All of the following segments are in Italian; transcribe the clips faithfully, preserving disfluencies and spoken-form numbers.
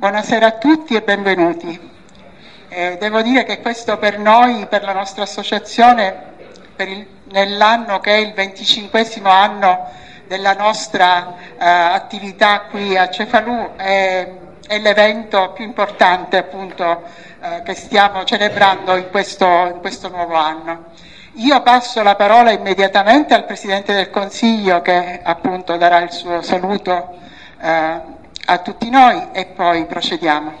Buonasera a tutti e benvenuti. Eh, devo dire che questo per noi, per la nostra associazione, per il, nell'anno che è il venticinquesimo anno della nostra eh, attività qui a Cefalù, è, è l'evento più importante appunto eh, che stiamo celebrando in questo, in questo nuovo anno. Io passo la parola immediatamente al Presidente del Consiglio che appunto darà il suo saluto eh, a tutti noi e poi procediamo.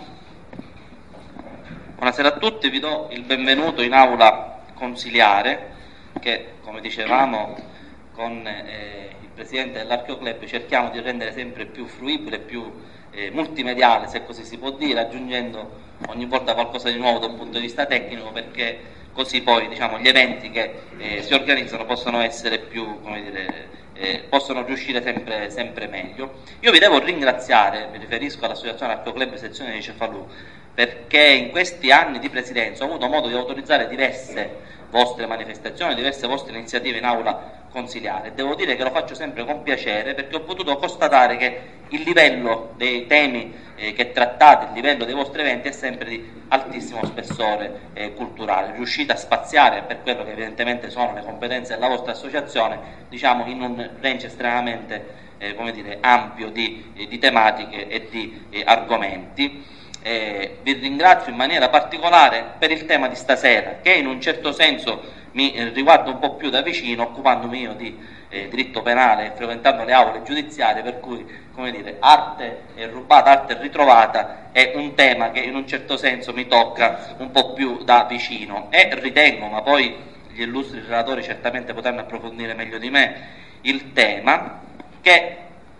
Buonasera a tutti, vi do il benvenuto in aula consiliare che, come dicevamo, con eh, il Presidente dell'Archeoclub cerchiamo di rendere sempre più fruibile, più eh, multimediale, se così si può dire, aggiungendo ogni volta qualcosa di nuovo da un punto di vista tecnico, perché così poi diciamo, gli eventi che eh, si organizzano possono essere più, come dire, eh, possono riuscire sempre, sempre meglio. Io vi devo ringraziare, mi riferisco all'Associazione Archeoclub sezione di Cefalù, perché in questi anni di presidenza ho avuto modo di autorizzare diverse vostre manifestazioni, diverse vostre iniziative in aula consiliare. Devo dire che lo faccio sempre con piacere, perché ho potuto constatare che il livello dei temi eh, che trattate, il livello dei vostri eventi è sempre di altissimo spessore eh, culturale. Riuscite a spaziare, per quello che evidentemente sono le competenze della vostra associazione, diciamo in un range estremamente eh, come dire, ampio di, eh, di tematiche e di eh, argomenti. Eh, vi ringrazio in maniera particolare per il tema di stasera, che in un certo senso mi eh, riguarda un po' più da vicino, occupandomi io di eh, diritto penale e frequentando le aule giudiziarie, per cui, come dire, arte eh, rubata, arte ritrovata è un tema che in un certo senso mi tocca un po' più da vicino e ritengo, ma poi gli illustri relatori certamente potranno approfondire meglio di me il tema, che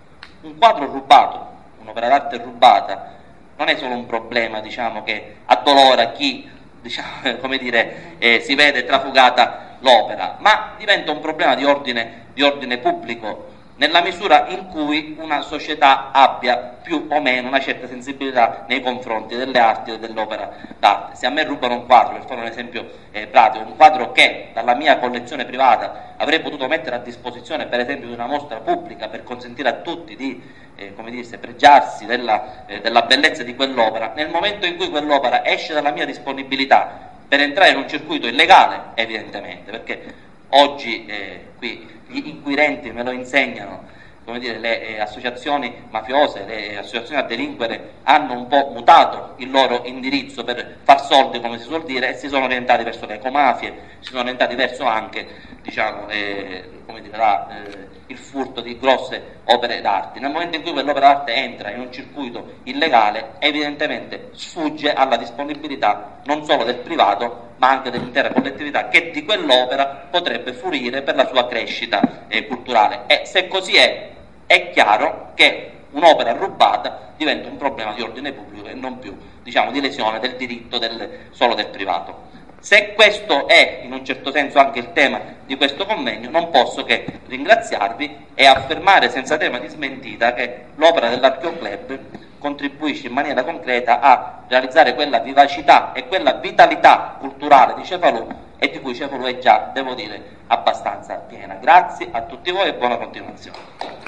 un quadro rubato, un'opera d'arte rubata, non è solo un problema, diciamo, che addolora chi, diciamo, come dire, eh, si vede trafugata l'opera, ma diventa un problema di ordine, di ordine pubblico, nella misura in cui una società abbia più o meno una certa sensibilità nei confronti delle arti e dell'opera d'arte. Se a me rubano un quadro, per fare un esempio eh, pratico, un quadro che dalla mia collezione privata avrei potuto mettere a disposizione, per esempio, di una mostra pubblica per consentire a tutti di eh, come dire, pregiarsi della, eh, della bellezza di quell'opera, nel momento in cui quell'opera esce dalla mia disponibilità per entrare in un circuito illegale, evidentemente, perché oggi eh, qui gli inquirenti me lo insegnano, come dire, le eh, associazioni mafiose, le associazioni a delinquere hanno un po' mutato il loro indirizzo per far soldi, come si suol dire, e si sono orientati verso le ecomafie, si sono orientati verso anche, diciamo, eh, come dire, la, eh, il furto di grosse opere d'arte. Nel momento in cui quell'opera d'arte entra in un circuito illegale, evidentemente sfugge alla disponibilità non solo del privato, ma anche dell'intera collettività che di quell'opera potrebbe fruire per la sua crescita eh, culturale. E se così è, è chiaro che un'opera rubata diventa un problema di ordine pubblico e non più, diciamo, di lesione del diritto del, solo del privato. Se questo è in un certo senso anche il tema di questo convegno, non posso che ringraziarvi e affermare senza tema di smentita che l'opera dell'Archeoclub contribuisce in maniera concreta a realizzare quella vivacità e quella vitalità culturale di Cefalù, e di cui Cefalù è già, devo dire, abbastanza piena. Grazie a tutti voi e buona continuazione.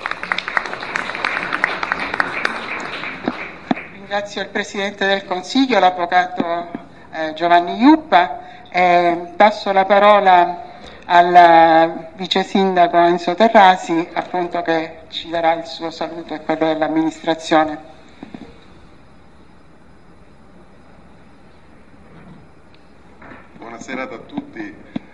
Ringrazio il Presidente del Consiglio, l'Avvocato eh, Giovanni Iuppa, e passo la parola al Vice Sindaco Enzo Terrasi, appunto, che ci darà il suo saluto e quello dell'amministrazione. Buonasera a tutti,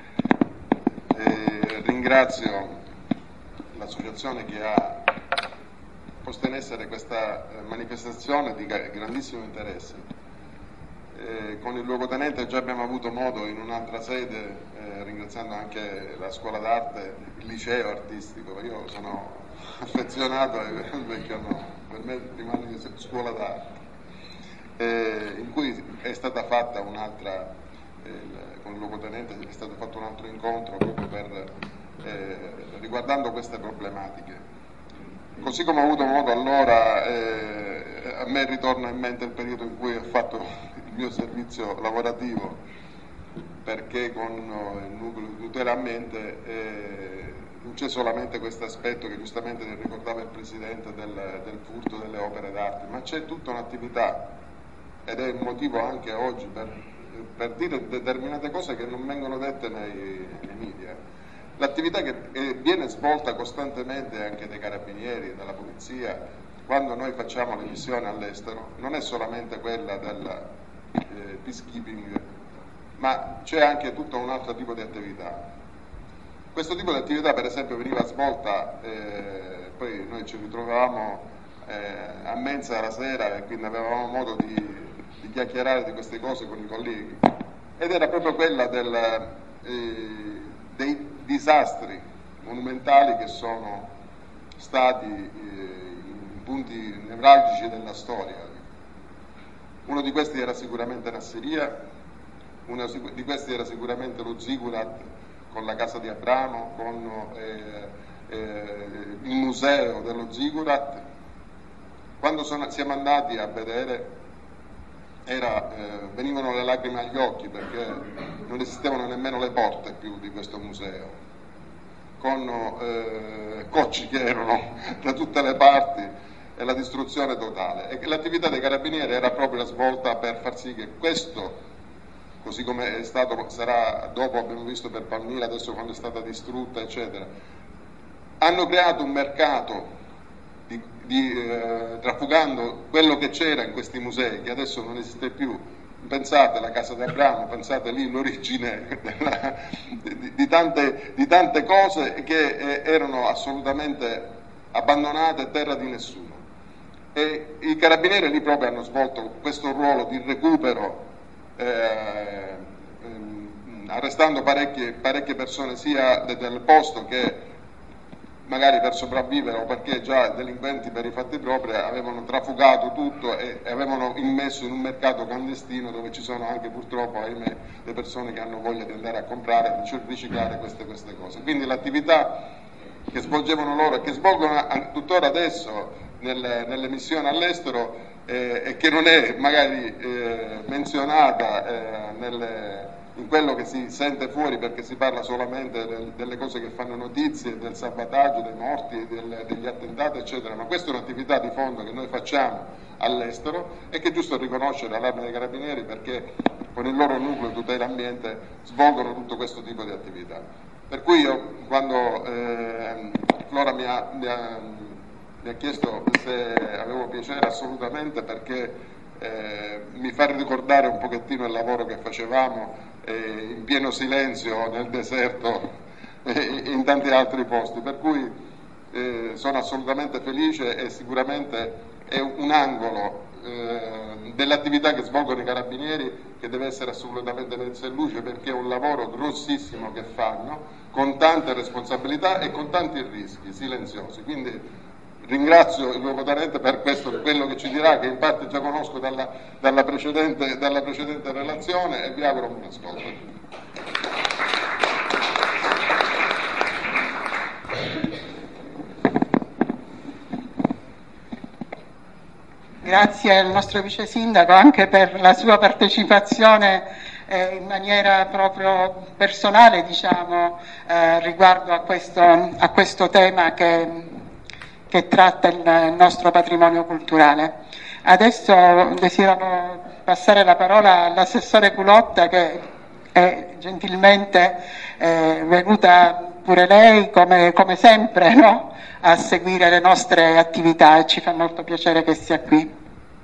eh, ringrazio l'associazione che ha posto in essere questa eh, manifestazione di grandissimo interesse. Eh, con il luogotenente già abbiamo avuto modo in un'altra sede, eh, ringraziando anche la scuola d'arte, il liceo artistico, io sono affezionato al vecchio nome, per me rimane scuola d'arte, eh, in cui è stata fatta un'altra Il, con il luogotenente è stato fatto un altro incontro proprio per eh, riguardando queste problematiche. Così come ho avuto modo allora, eh, a me ritorna in mente il periodo in cui ho fatto il mio servizio lavorativo, perché con il nucleo di tutela ambiente eh, non c'è solamente questo aspetto che giustamente ricordava il Presidente del, del furto delle opere d'arte, ma c'è tutta un'attività, ed è il motivo anche oggi per, per dire determinate cose che non vengono dette nei, nei media. L'attività che eh, viene svolta costantemente anche dai carabinieri, dalla polizia, quando noi facciamo le missioni all'estero, non è solamente quella del eh, peacekeeping, ma c'è anche tutto un altro tipo di attività. Questo tipo di attività per esempio veniva svolta, eh, poi noi ci ritrovavamo eh, a mensa la sera e quindi avevamo modo di, di chiacchierare di queste cose con i colleghi, ed era proprio quella del, eh, dei disastri monumentali che sono stati eh, punti nevralgici della storia. Uno di questi era sicuramente Nasseria, uno di questi era sicuramente lo Zigurat con la casa di Abramo, con eh, eh, il museo dello Zigurat. Quando sono, siamo andati a vedere, era, eh, venivano le lacrime agli occhi perché non esistevano nemmeno le porte più di questo museo, con eh, cocci che erano da tutte le parti e la distruzione totale. E l'attività dei carabinieri era proprio la svolta per far sì che questo, così come è stato, sarà dopo abbiamo visto per Palmira, adesso quando è stata distrutta eccetera, hanno creato un mercato di, di, eh, trafugando quello che c'era in questi musei che adesso non esiste più. Pensate alla casa di Abramo, pensate lì l'origine della, di, di, tante, di tante cose che eh, erano assolutamente abbandonate, terra di nessuno, e i carabinieri lì proprio hanno svolto questo ruolo di recupero, eh, ehm, arrestando parecchie, parecchie persone sia del posto che magari per sopravvivere o perché già delinquenti per i fatti propri avevano trafugato tutto e, e avevano immesso in un mercato clandestino dove ci sono anche purtroppo, ahimè, le persone che hanno voglia di andare a comprare e riciclare queste, queste cose. Quindi l'attività che svolgevano loro e che svolgono a, tuttora adesso nelle, nelle missioni all'estero eh, e che non è magari eh, menzionata eh, nelle in quello che si sente fuori perché si parla solamente del, delle cose che fanno notizie, del sabotaggio, dei morti, del, degli attentati eccetera, ma questa è un'attività di fondo che noi facciamo all'estero e che è giusto riconoscere all'Arma dei Carabinieri perché con il loro nucleo tutela ambiente svolgono tutto questo tipo di attività. Per cui io quando eh, Flora mi ha, mi, ha, mi ha chiesto se avevo piacere assolutamente perché eh, mi fa ricordare un pochettino il lavoro che facevamo in pieno silenzio nel deserto e in tanti altri posti, per cui eh, sono assolutamente felice e sicuramente è un angolo eh, dell'attività che svolgono i carabinieri che deve essere assolutamente messo in luce perché è un lavoro grossissimo che fanno con tante responsabilità e con tanti rischi silenziosi. Quindi ringrazio il luogotenente per questo, per quello che ci dirà, che in parte già conosco dalla, dalla, precedente, dalla precedente relazione, e vi auguro un buon ascolto. Grazie al nostro vice sindaco anche per la sua partecipazione eh, in maniera proprio personale, diciamo, eh, riguardo a questo, a questo tema che che tratta il nostro patrimonio culturale. Adesso desidero passare la parola all'assessore Culotta che è gentilmente eh, venuta pure lei come, come sempre, no? A seguire le nostre attività e ci fa molto piacere che sia qui.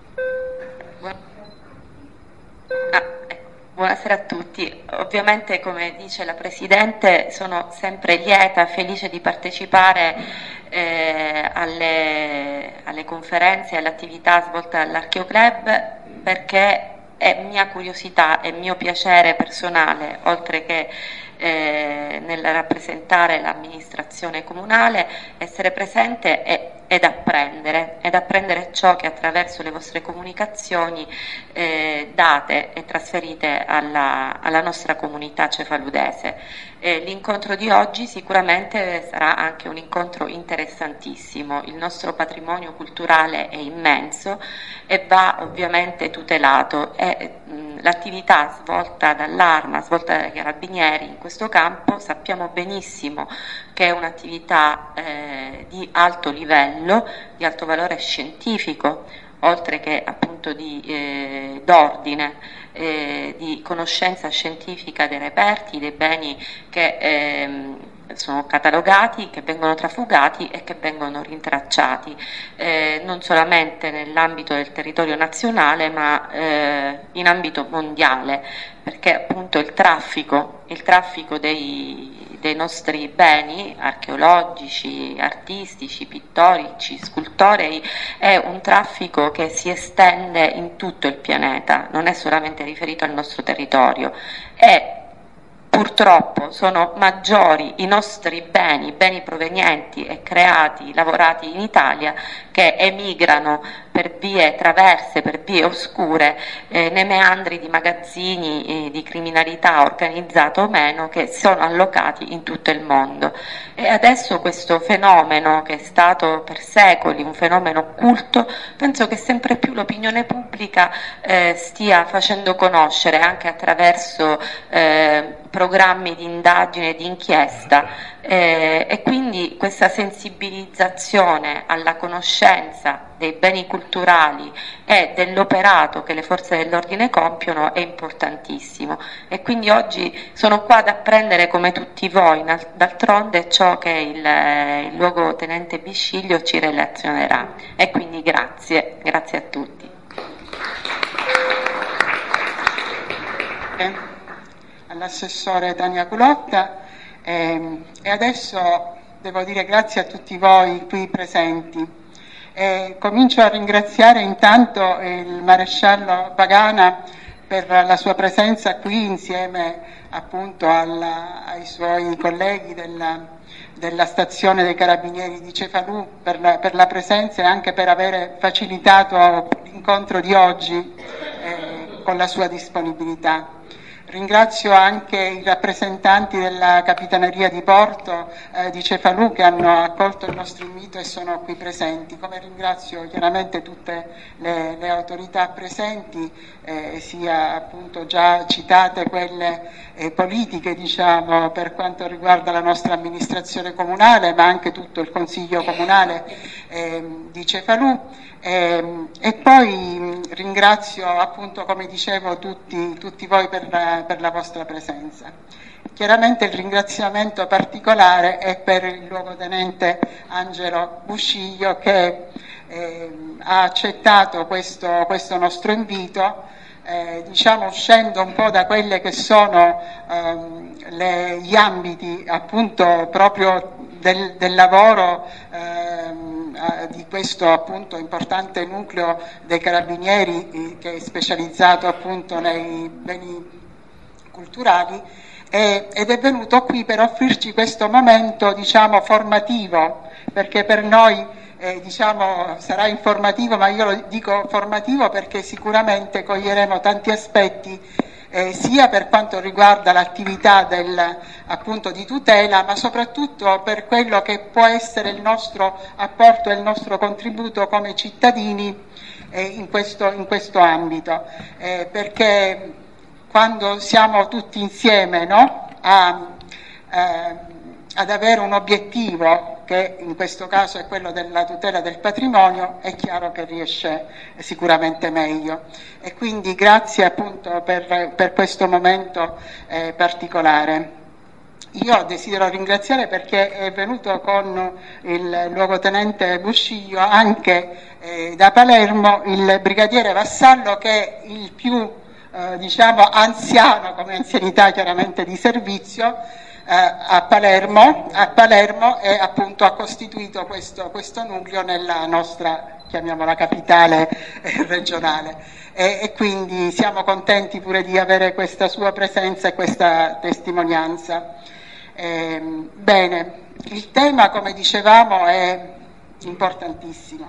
Buonasera a tutti. Ovviamente, come dice la Presidente, sono sempre lieta, felice di partecipare eh, alle, alle conferenze e alle attività svolte dall'Archeoclub perché è mia curiosità e mio piacere personale, oltre che eh, nel rappresentare l'amministrazione comunale, essere presente e, ed apprendere, ed apprendere ciò che attraverso le vostre comunicazioni eh, date e trasferite alla, alla nostra comunità cefaludese. Eh, l'incontro di oggi sicuramente sarà anche un incontro interessantissimo. Il nostro patrimonio culturale è immenso e va ovviamente tutelato e mh, l'attività svolta dall'Arma, svolta dai Carabinieri in questo campo, sappiamo benissimo che è un'attività eh, di alto livello, di alto valore scientifico, oltre che appunto di eh, d'ordine, eh, di conoscenza scientifica dei reperti, dei beni che ehm, sono catalogati, che vengono trafugati e che vengono rintracciati, eh, non solamente nell'ambito del territorio nazionale ma eh, in ambito mondiale, perché appunto il traffico, il traffico dei, dei nostri beni archeologici, artistici, pittorici, scultorei è un traffico che si estende in tutto il pianeta, non è solamente riferito al nostro territorio. E purtroppo sono maggiori i nostri beni, beni provenienti e creati, lavorati in Italia, che emigrano per vie traverse, per vie oscure, eh, nei meandri di magazzini eh, di criminalità organizzata o meno, che sono allocati in tutto il mondo. E adesso questo fenomeno, che è stato per secoli un fenomeno occulto, penso che sempre più l'opinione pubblica eh, stia facendo conoscere, anche attraverso eh, programmi di indagine e di inchiesta, eh, e quindi questa sensibilizzazione alla conoscenza dei beni culturali e dell'operato che le forze dell'ordine compiono è importantissimo, e quindi oggi sono qua ad apprendere come tutti voi, d'altronde, ciò che il, il luogotenente Bisciglio ci relazionerà, e quindi grazie, grazie a tutti. Eh. All'assessore Tania Culotta eh, e adesso devo dire grazie a tutti voi qui presenti. Eh, comincio a ringraziare intanto il maresciallo Pagana per la sua presenza qui insieme appunto alla, ai suoi colleghi della, della stazione dei Carabinieri di Cefalù, per la, per la presenza e anche per aver facilitato l'incontro di oggi eh, con la sua disponibilità. Ringrazio anche i rappresentanti della Capitaneria di Porto eh, di Cefalù che hanno accolto il nostro invito e sono qui presenti, come ringrazio chiaramente tutte le, le autorità presenti, eh, sia appunto già citate quelle eh, politiche, diciamo, per quanto riguarda la nostra amministrazione comunale, ma anche tutto il Consiglio Comunale eh, di Cefalù. E, e poi ringrazio appunto, come dicevo, tutti, tutti voi per la, per la vostra presenza. Chiaramente il ringraziamento particolare è per il luogotenente Angelo Busciglio che eh, ha accettato questo, questo nostro invito, eh, diciamo uscendo un po' da quelle che sono ehm, le, gli ambiti appunto proprio del, del lavoro ehm, di questo appunto importante nucleo dei Carabinieri eh, che è specializzato appunto nei beni culturali, eh, ed è venuto qui per offrirci questo momento, diciamo, formativo, perché per noi eh, diciamo sarà informativo, ma io lo dico formativo perché sicuramente coglieremo tanti aspetti Eh, sia per quanto riguarda l'attività del, appunto, di tutela, ma soprattutto per quello che può essere il nostro apporto e il nostro contributo come cittadini eh, in, questo, in questo ambito, eh, perché quando siamo tutti insieme, no, a, eh, ad avere un obiettivo che in questo caso è quello della tutela del patrimonio, è chiaro che riesce sicuramente meglio. E quindi grazie appunto per, per questo momento eh, particolare. Io desidero ringraziare perché è venuto con il luogotenente Busciglio anche eh, da Palermo il brigadiere Vassallo, che è il più eh, diciamo anziano, come anzianità chiaramente di servizio, a Palermo, a Palermo e appunto ha costituito questo, questo nucleo nella nostra, chiamiamola, capitale eh, regionale, e, e quindi siamo contenti pure di avere questa sua presenza e questa testimonianza. Eh, bene, il tema, come dicevamo, è importantissimo.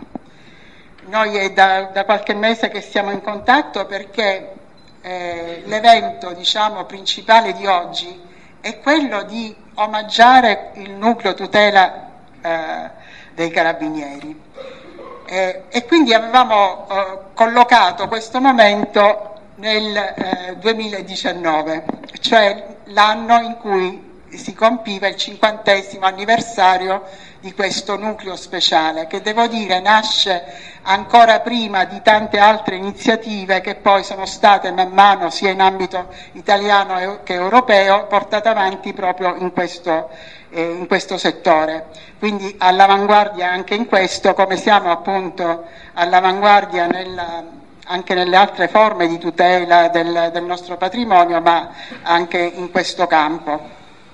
Noi è da, da qualche mese che siamo in contatto perché eh, l'evento, diciamo, principale di oggi è quello di omaggiare il nucleo tutela eh, dei Carabinieri eh, e quindi avevamo eh, collocato questo momento nel eh, duemiladiciannove, cioè l'anno in cui si compiva il cinquantesimo anniversario di questo nucleo speciale, che devo dire nasce ancora prima di tante altre iniziative che poi sono state man mano, sia in ambito italiano che europeo, portate avanti proprio in questo, eh, in questo settore. Quindi all'avanguardia anche in questo, come siamo appunto all'avanguardia nella, anche nelle altre forme di tutela del, del nostro patrimonio, ma anche in questo campo.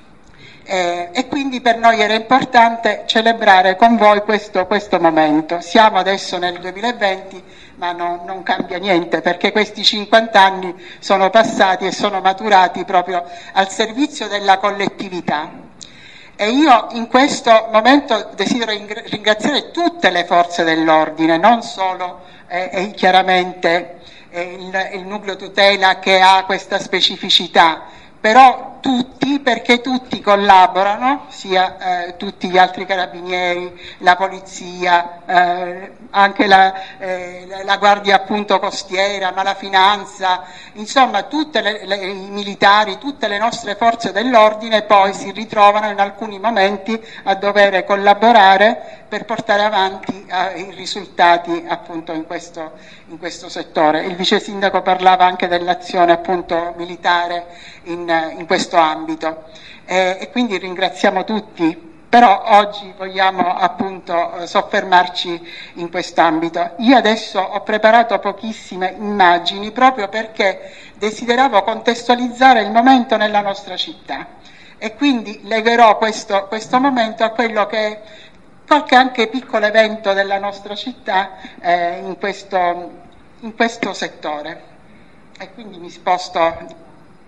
Eh, e quindi per noi era importante celebrare con voi questo, questo momento. Siamo adesso nel duemilaventi, ma no, non cambia niente, perché questi cinquanta anni sono passati e sono maturati proprio al servizio della collettività. E io in questo momento desidero ringraziare tutte le forze dell'ordine, non solo eh, eh, chiaramente eh, il, il nucleo tutela che ha questa specificità, però tutti, perché tutti collaborano, sia eh, tutti gli altri carabinieri, la polizia, eh, anche la, eh, la guardia appunto costiera, ma la finanza, insomma tutte le, le, i militari, tutte le nostre forze dell'ordine poi si ritrovano in alcuni momenti a dover collaborare per portare avanti eh, i risultati appunto in questo, in questo settore. Il vice sindaco parlava anche dell'azione appunto militare in, in questo ambito eh, e quindi ringraziamo tutti, però oggi vogliamo appunto soffermarci in quest'ambito. Io adesso ho preparato pochissime immagini proprio perché desideravo contestualizzare il momento nella nostra città e quindi legherò questo, questo momento a quello che è qualche anche piccolo evento della nostra città eh, in, questo, in questo settore. E quindi mi sposto.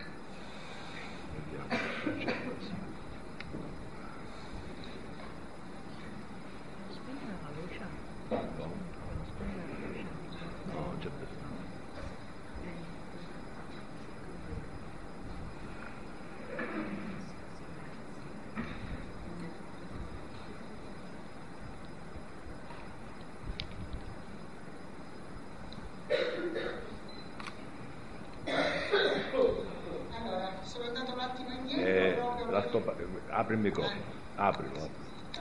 Apri il microfono, aprilo.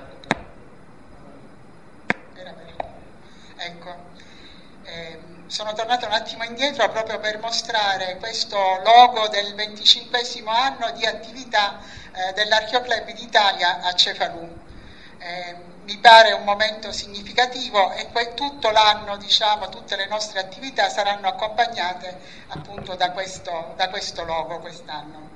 Ecco, eh, sono tornato un attimo indietro proprio per mostrare questo logo del venticinquesimo anno di attività eh, dell'Archeoclub d'Italia a Cefalù. Eh, mi pare un momento significativo e que- tutto l'anno, diciamo, tutte le nostre attività saranno accompagnate appunto da questo, da questo logo quest'anno.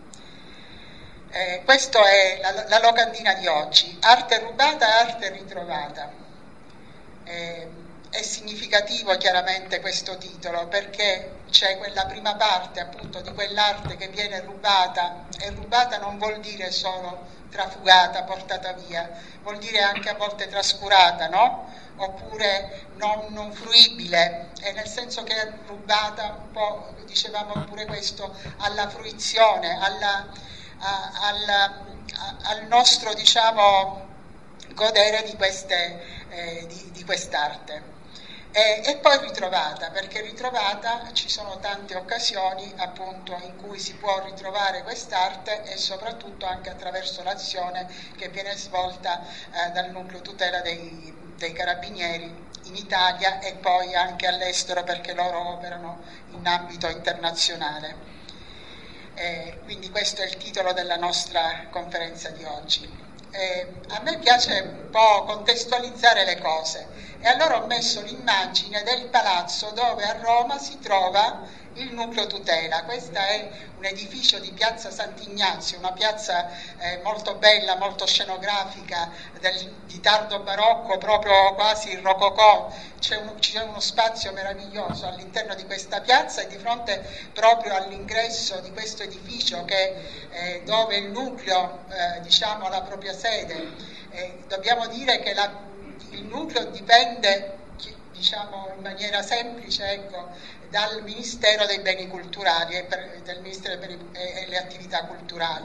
Eh, questa è la, la locandina di oggi, arte rubata e arte ritrovata. Eh, è significativo chiaramente questo titolo perché c'è quella prima parte appunto di quell'arte che viene rubata, e rubata non vuol dire solo trafugata, portata via, vuol dire anche a volte trascurata, no? Oppure non, non fruibile, e nel senso che è rubata un po', dicevamo pure questo, alla fruizione, alla A, al, a, al nostro diciamo godere di, queste, eh, di, di quest'arte e, e poi ritrovata, perché ritrovata ci sono tante occasioni appunto in cui si può ritrovare quest'arte e soprattutto anche attraverso l'azione che viene svolta eh, dal nucleo tutela dei, dei carabinieri in Italia e poi anche all'estero, perché loro operano in ambito internazionale. Eh, quindi questo è il titolo della nostra conferenza di oggi. Eh, a me piace un po' contestualizzare le cose e allora ho messo l'immagine del palazzo dove a Roma si trova il nucleo tutela. Questo è un edificio di piazza Sant'Ignazio, una piazza eh, molto bella, molto scenografica, del, di tardo barocco, proprio quasi rococò. C'è, un, c'è uno spazio meraviglioso all'interno di questa piazza e di fronte proprio all'ingresso di questo edificio che eh, dove il nucleo eh, diciamo ha la propria sede. Eh, dobbiamo dire che la, il nucleo dipende, diciamo in maniera semplice, ecco, dal Ministero dei Beni Culturali e per, del Ministero dei Beni e, e le attività culturali.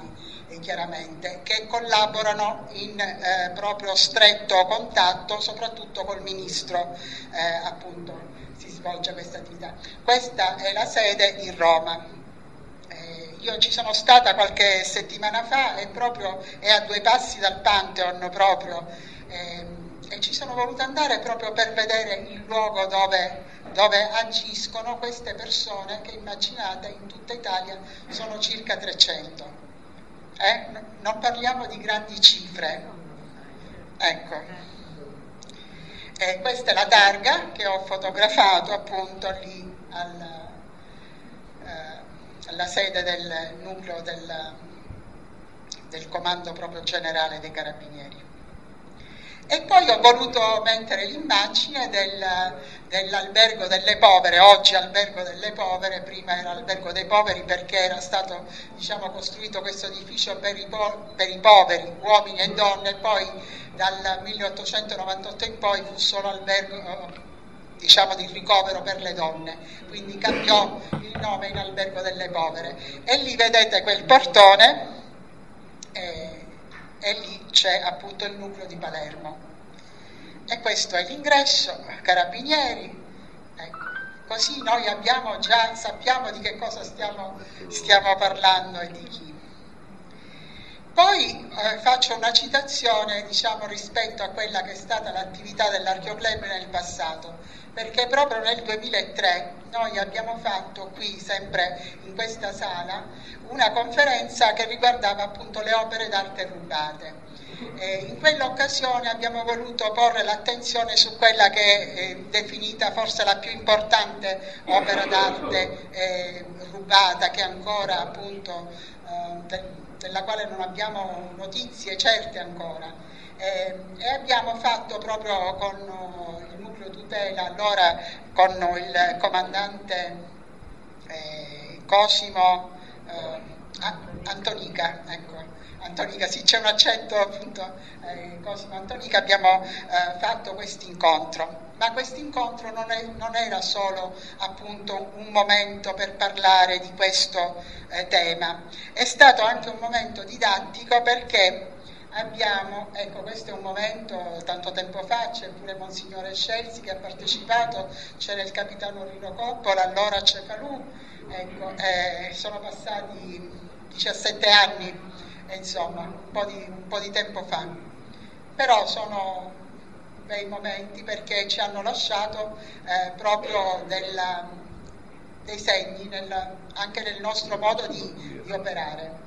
eh, chiaramente, che collaborano in eh, proprio stretto contatto, soprattutto col Ministro, eh, appunto si svolge questa attività. Questa è la sede di Roma. Eh, io ci sono stata qualche settimana fa e proprio è a due passi dal Pantheon proprio, eh, e ci sono voluta andare proprio per vedere il luogo dove, dove agiscono queste persone che, immaginate, in tutta Italia sono circa trecento. Eh? Non parliamo di grandi cifre. Ecco. E questa è la targa che ho fotografato appunto lì al, eh, alla sede del nucleo del, del comando proprio generale dei Carabinieri. E poi ho voluto mettere l'immagine del, dell'albergo delle povere, oggi albergo delle povere, prima era albergo dei poveri perché era stato, diciamo, costruito questo edificio per i, po- per i poveri, uomini e donne, e poi dal milleottocentonovantotto in poi fu solo albergo, diciamo, di ricovero per le donne, quindi cambiò il nome in albergo delle povere. E lì vedete quel portone, eh, e lì c'è appunto il nucleo di Palermo. E questo è l'ingresso, Carabinieri, ecco. Così noi abbiamo già, sappiamo di che cosa stiamo, stiamo parlando e di chi. Poi eh, faccio una citazione, diciamo, rispetto a quella che è stata l'attività dell'Archeoclub nel passato, perché proprio nel duemilatré noi abbiamo fatto qui, sempre in questa sala, una conferenza che riguardava appunto le opere d'arte rubate. Eh, in quell'occasione abbiamo voluto porre l'attenzione su quella che è definita forse la più importante opera d'arte eh, rubata, che ancora appunto eh, de- della quale non abbiamo notizie certe ancora, eh, e abbiamo fatto proprio con uh, il nucleo tutela, allora con il comandante eh, Cosimo eh, Antonica, ecco, Antonica, sì, c'è un accento appunto, eh, Cosimo Antonica, abbiamo eh, fatto questo incontro. Ma questo incontro non, è, non era solo appunto un momento per parlare di questo eh, tema, è stato anche un momento didattico perché abbiamo, ecco, questo è un momento, tanto tempo fa c'è pure Monsignore Scelsi che ha partecipato, c'era il capitano Rino Coppola, allora Cefalù, ecco, eh, sono passati diciassette anni, eh, insomma, un po' di, un po' di tempo fa, però sono bei momenti perché ci hanno lasciato eh, proprio della, dei segni nel, anche nel nostro modo di, di operare.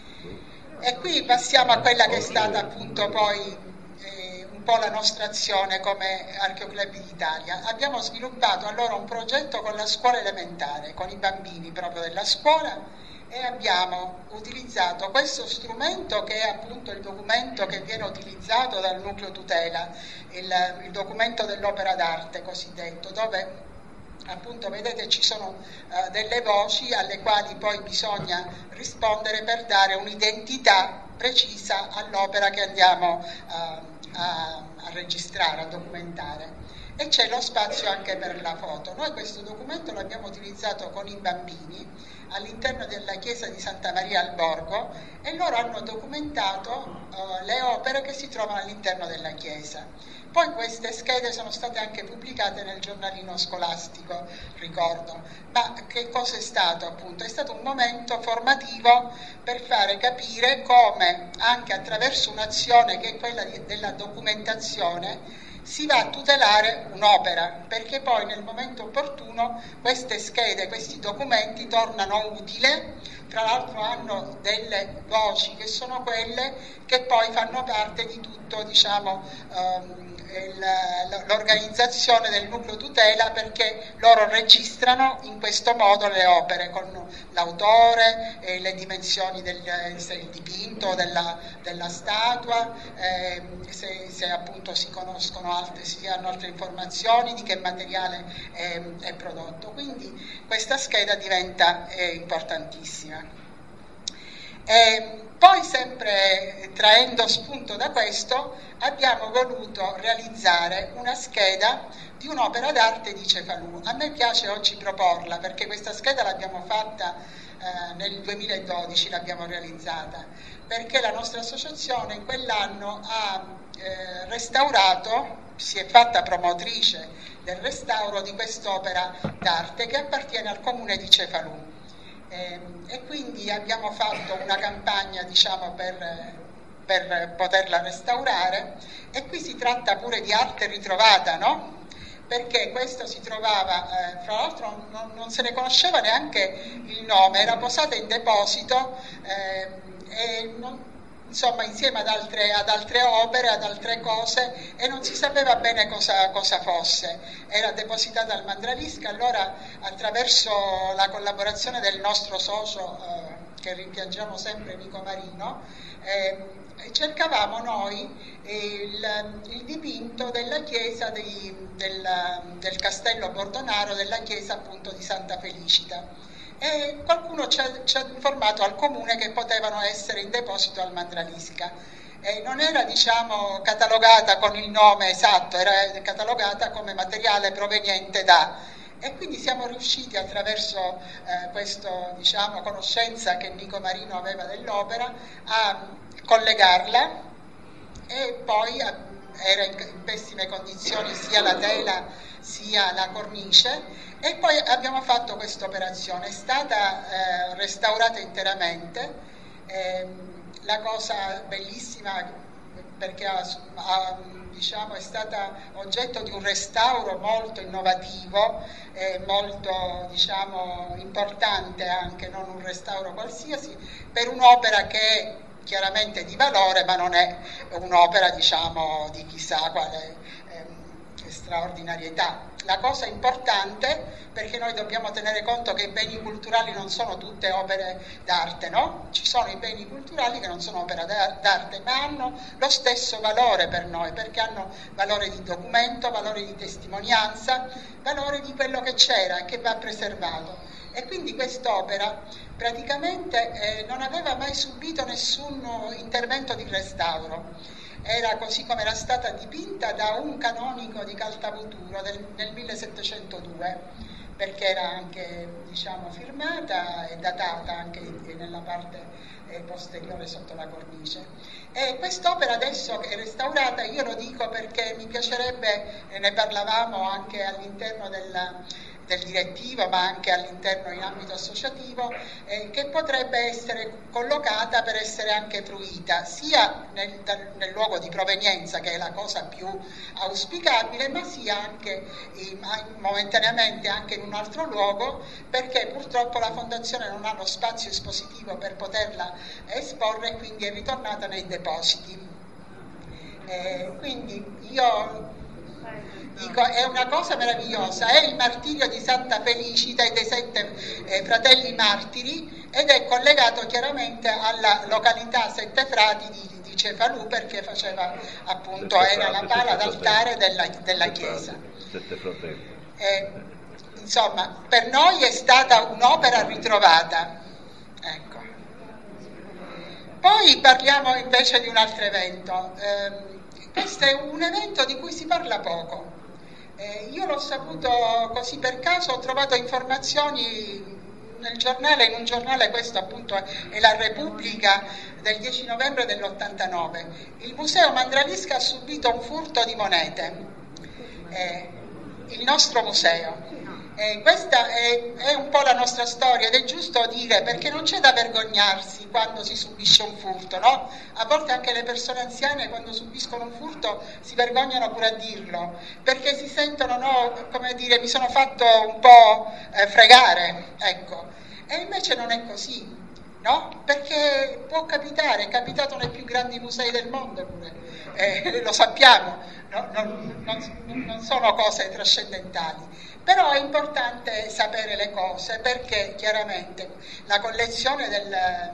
E qui passiamo a quella che è stata appunto poi eh, un po' la nostra azione come Archeoclub d'Italia. Abbiamo sviluppato allora un progetto con la scuola elementare, con i bambini proprio della scuola, e abbiamo utilizzato questo strumento che è appunto il documento che viene utilizzato dal nucleo tutela, il, il documento dell'opera d'arte cosiddetto, dove appunto vedete ci sono uh, delle voci alle quali poi bisogna rispondere per dare un'identità precisa all'opera che andiamo uh, a, a registrare, a documentare. E c'è lo spazio anche per la foto. Noi questo documento l'abbiamo utilizzato con i bambini all'interno della chiesa di Santa Maria al Borgo e loro hanno documentato uh, le opere che si trovano all'interno della chiesa. Poi queste schede sono state anche pubblicate nel giornalino scolastico, ricordo. Ma che cosa è stato appunto? È stato un momento formativo per fare capire come anche attraverso un'azione che è quella di, della documentazione si va a tutelare un'opera, perché poi nel momento opportuno queste schede, questi documenti tornano utili, tra l'altro hanno delle voci che sono quelle che poi fanno parte di tutto, diciamo, um, il, l'organizzazione del nucleo tutela, perché loro registrano in questo modo le opere con l'autore, e le dimensioni del, del dipinto, della, della statua, eh, se, se appunto si conoscono altre, si hanno altre informazioni di che materiale è, è prodotto. Quindi questa scheda diventa eh, importantissima. E poi, sempre traendo spunto da questo, abbiamo voluto realizzare una scheda di un'opera d'arte di Cefalù. A me piace oggi proporla perché questa scheda l'abbiamo fatta eh, nel duemiladodici l'abbiamo realizzata, perché la nostra associazione in quell'anno ha eh, restaurato, si è fatta promotrice del restauro di quest'opera d'arte che appartiene al comune di Cefalù. Eh, e quindi abbiamo fatto una campagna, diciamo, per, per poterla restaurare, e qui si tratta pure di arte ritrovata, no? Perché questo si trovava, eh, fra l'altro non, non se ne conosceva neanche il nome, era posata in deposito eh, e non, insomma insieme ad altre, ad altre opere, ad altre cose, e non si sapeva bene cosa, cosa fosse. Era depositata al Mandralisca. Allora, attraverso la collaborazione del nostro socio, eh, che rimpiangiamo sempre, Nico Marino, eh, cercavamo noi il, il dipinto della chiesa di, del, del castello Bordonaro, della chiesa appunto di Santa Felicita, e qualcuno ci ha, ci ha informato al comune che potevano essere in deposito al Mandralisca. E non era, diciamo, catalogata con il nome esatto, era catalogata come materiale proveniente da, e quindi siamo riusciti, attraverso eh, questa, diciamo, conoscenza che Nico Marino aveva dell'opera, a collegarla, e poi era in pessime condizioni sia la tela sia la cornice, e poi abbiamo fatto questa operazione. È stata eh, restaurata interamente, eh, la cosa bellissima, perché ha, ha, diciamo, è stata oggetto di un restauro molto innovativo, eh, molto, diciamo, importante anche, non un restauro qualsiasi, per un'opera che è chiaramente di valore, ma non è un'opera, diciamo, di chissà quale eh, straordinarietà. La cosa importante, perché noi dobbiamo tenere conto che i beni culturali non sono tutte opere d'arte, no? Ci sono i beni culturali che non sono opere d'arte, ma hanno lo stesso valore per noi, perché hanno valore di documento, valore di testimonianza, valore di quello che c'era e che va preservato. E quindi quest'opera praticamente eh, non aveva mai subito nessun intervento di restauro. Era così come era stata dipinta da un canonico di Caltavuturo del, nel millesettecentodue, perché era anche, diciamo, firmata e datata anche nella parte eh, posteriore sotto la cornice. E quest'opera adesso che è restaurata, io lo dico perché mi piacerebbe, eh, ne parlavamo anche all'interno della del direttivo, ma anche all'interno in ambito associativo, eh, che potrebbe essere collocata per essere anche fruita sia nel, nel luogo di provenienza, che è la cosa più auspicabile, ma sia anche in, momentaneamente anche in un altro luogo, perché purtroppo la Fondazione non ha lo spazio espositivo per poterla esporre, e quindi è ritornata nei depositi. Eh, quindi io dico, è una cosa meravigliosa, è il martirio di Santa Felicita e dei sette eh, fratelli martiri, ed è collegato chiaramente alla località Sette Frati di, di Cefalù, perché faceva appunto, sette era frati, la pala d'altare della, della sette chiesa. Sette fratelli. Eh, insomma, per noi è stata un'opera ritrovata. Ecco. Poi parliamo invece di un altro evento. Eh, questo è un evento di cui si parla poco. Eh, io l'ho saputo così per caso, ho trovato informazioni nel giornale, in un giornale, questo appunto è la Repubblica del dieci novembre dell'ottantanove. Il Museo Mandralisca ha subito un furto di monete, eh, il nostro museo. Eh, questa è, è un po' la nostra storia, ed è giusto dire, perché non c'è da vergognarsi quando si subisce un furto, no? A volte anche le persone anziane, quando subiscono un furto, si vergognano pure a dirlo, perché si sentono, no, come dire, mi sono fatto un po' eh, fregare, ecco. E invece non è così, no? Perché può capitare, è capitato nei più grandi musei del mondo pure, eh, lo sappiamo, no? non, non, non sono cose trascendentali. Però è importante sapere le cose, perché chiaramente la collezione del,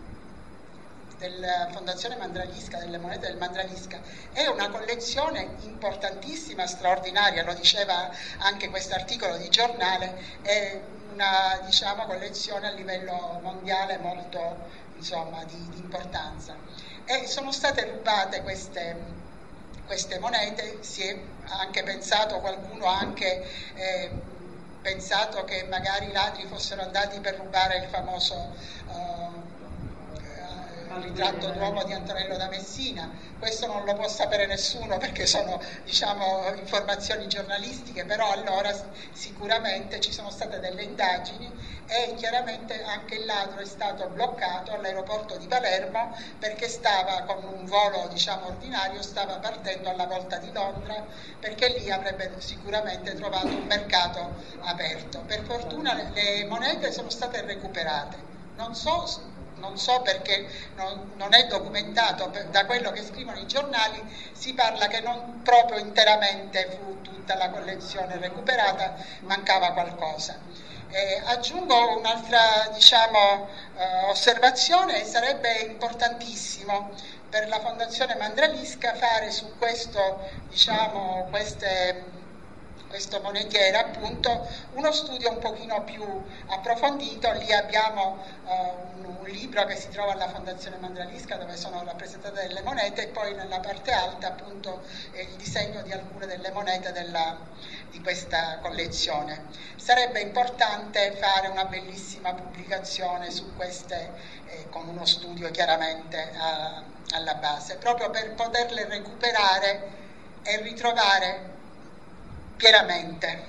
della Fondazione Mandralisca, delle monete del Mandralisca, è una collezione importantissima, straordinaria, lo diceva anche questo articolo di giornale, è una, diciamo, collezione a livello mondiale molto, insomma, di, di importanza. E sono state rubate queste queste monete, si è anche pensato, qualcuno anche eh, pensato che magari i ladri fossero andati per rubare il famoso uh, il ritratto d'uomo di Antonello da Messina. Questo non lo può sapere nessuno perché sono, diciamo, informazioni giornalistiche, però allora sicuramente ci sono state delle indagini e chiaramente anche il ladro è stato bloccato all'aeroporto di Palermo perché stava con un volo, diciamo, ordinario, stava partendo alla volta di Londra, perché lì avrebbe sicuramente trovato un mercato aperto. Per fortuna le monete sono state recuperate, non so Non so perché non, non è documentato, da quello che scrivono i giornali si parla che non proprio interamente fu tutta la collezione recuperata, mancava qualcosa. Eh, aggiungo un'altra, diciamo, eh, osservazione: sarebbe importantissimo per la Fondazione Mandralisca fare su questo, diciamo, queste questo monetiere appunto uno studio un pochino più approfondito. Lì abbiamo uh, un, un libro che si trova alla Fondazione Mandralisca dove sono rappresentate delle monete, e poi nella parte alta appunto eh, il disegno di alcune delle monete della, di questa collezione. Sarebbe importante fare una bellissima pubblicazione su queste eh, con uno studio chiaramente a, alla base, proprio per poterle recuperare e ritrovare pienamente.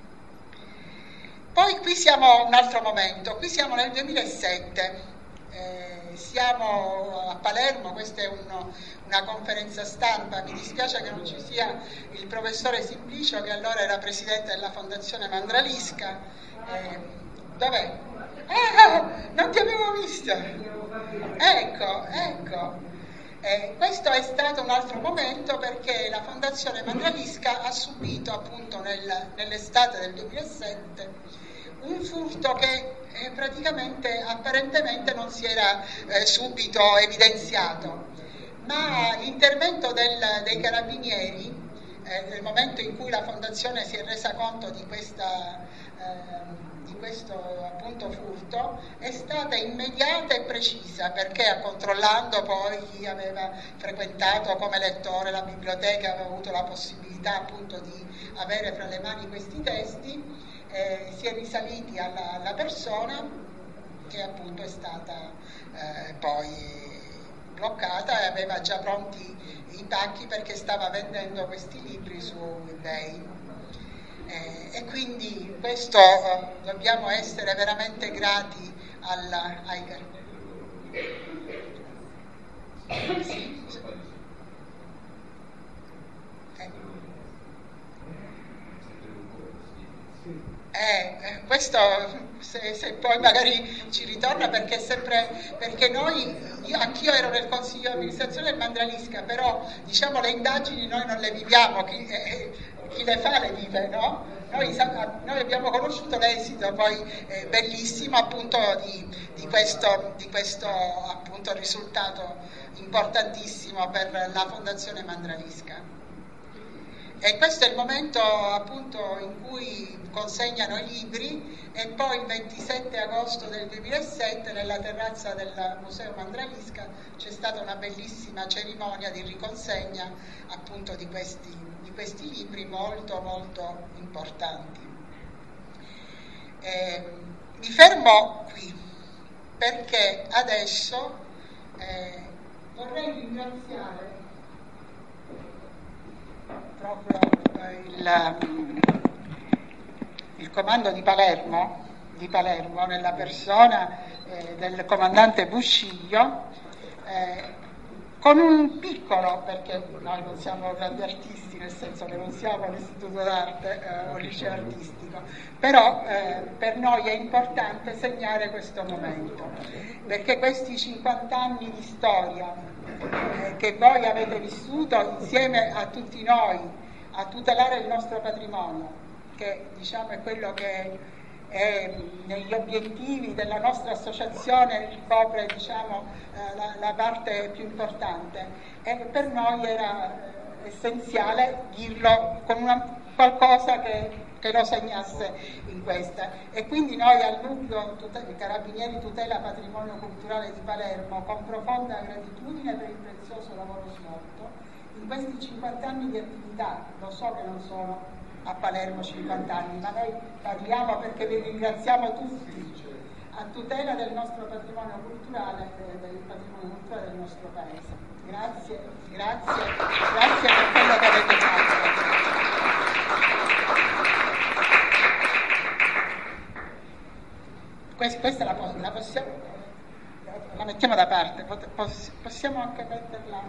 Poi qui siamo a un altro momento, qui siamo nel duemilasette, eh, siamo a Palermo, questa è uno, una conferenza stampa, mi dispiace che non ci sia il professore Simplicio che allora era presidente della Fondazione Mandralisca. Eh, dov'è? Ah, non ti avevo visto! Ecco, ecco. Eh, questo è stato un altro momento perché la Fondazione Mandralisca ha subito appunto nel, nell'estate del duemilasette un furto che eh, praticamente apparentemente non si era eh, subito evidenziato, ma l'intervento del, dei carabinieri eh, nel momento in cui la Fondazione si è resa conto di questa eh, di questo appunto furto è stata immediata e precisa, perché controllando poi chi aveva frequentato come lettore la biblioteca, aveva avuto la possibilità appunto di avere fra le mani questi testi, eh, si è risaliti alla, alla persona che appunto è stata eh, poi bloccata e aveva già pronti i pacchi perché stava vendendo questi libri su eBay. Eh, e quindi questo eh, dobbiamo essere veramente grati alla, ai sì. eh, eh, questo se, se poi magari ci ritorna, perché sempre perché noi io, anch'io ero nel consiglio di amministrazione del Mandralisca, però diciamo le indagini noi non le viviamo, chi, eh, chi le fa le vive, no? Noi, noi abbiamo conosciuto l'esito poi eh, bellissimo appunto di, di questo, di questo appunto risultato importantissimo per la Fondazione Mandralisca. E questo è il momento appunto in cui consegnano i libri, e poi il ventisette agosto del duemilasette nella terrazza del Museo Mandralisca c'è stata una bellissima cerimonia di riconsegna appunto di questi, di questi libri molto molto importanti. Eh, mi fermo qui perché adesso eh, vorrei ringraziare proprio il, il comando di Palermo, di Palermo nella persona eh, del comandante Busciglio, eh, con un piccolo, perché noi non siamo grandi artisti, nel senso che non siamo all'istituto d'arte eh, o liceo artistico, però eh, per noi è importante segnare questo momento, perché questi cinquanta anni di storia eh, che voi avete vissuto insieme a tutti noi, a tutelare il nostro patrimonio, che diciamo è quello che è negli obiettivi della nostra associazione ricopre diciamo eh, la, la parte più importante, e per noi era eh, essenziale dirlo con una, qualcosa che, che lo segnasse in questa, e quindi noi al nucleo tute- Carabinieri Tutela Patrimonio Culturale di Palermo, con profonda gratitudine per il prezioso lavoro svolto in questi cinquanta anni di attività, lo so che non sono a Palermo cinquanta anni, ma noi parliamo perché vi ringraziamo tutti a tutela del nostro patrimonio culturale e del patrimonio culturale del nostro paese. Grazie, grazie, grazie per quello che avete fatto. Questa, questa la, la possiamo, la mettiamo da parte, possiamo anche metterla.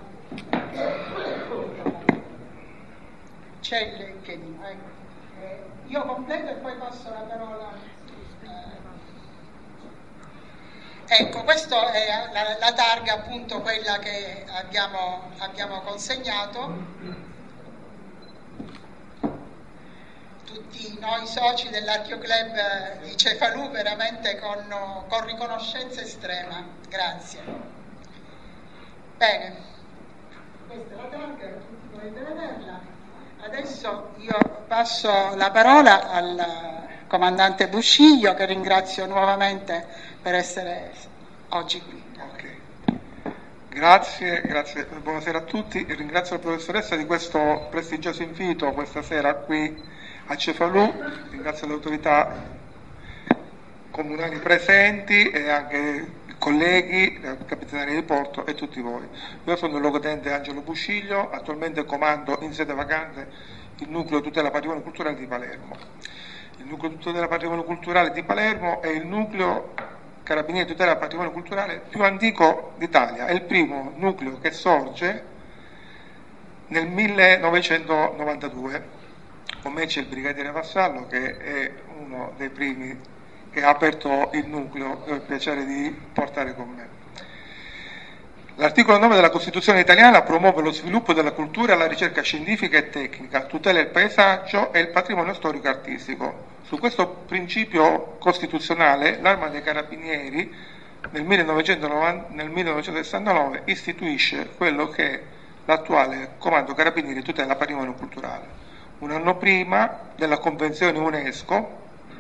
C'è il LinkedIn, ecco. Eh, io completo e poi passo la parola. Eh, ecco, questa è la, la targa, appunto, quella che abbiamo, abbiamo consegnato. Tutti noi soci dell'Archeoclub di Cefalù, veramente con, con riconoscenza estrema. Grazie. Bene, questa è la targa, tutti potete vederla. Adesso io passo la parola al comandante Busciglio, che ringrazio nuovamente per essere oggi qui. Okay. Grazie, grazie, buonasera a tutti. Ringrazio la professoressa di questo prestigioso invito questa sera qui a Cefalù, ringrazio le autorità comunali presenti e anche i colleghi, la Capitaneria di Porto e tutti voi. Io sono il luogotenente Angelo Busciglio, attualmente comando in sede vacante il nucleo tutela patrimonio culturale di Palermo. Il nucleo tutela patrimonio culturale di Palermo è il nucleo carabinieri tutela patrimonio culturale più antico d'Italia, è il primo nucleo che sorge nel millenovecentonovantadue. Con me c'è il brigadiere Vassallo, che è uno dei primi che ha aperto il nucleo, che ho il piacere di portare con me. L'articolo nove della Costituzione italiana promuove lo sviluppo della cultura e la ricerca scientifica e tecnica, tutela il paesaggio e il patrimonio storico e artistico. Su questo principio costituzionale l'Arma dei Carabinieri nel, millenovecentonovanta, nel millenovecentosessantanove istituisce quello che è l'attuale Comando Carabinieri tutela patrimonio culturale. Un anno prima della Convenzione UNESCO,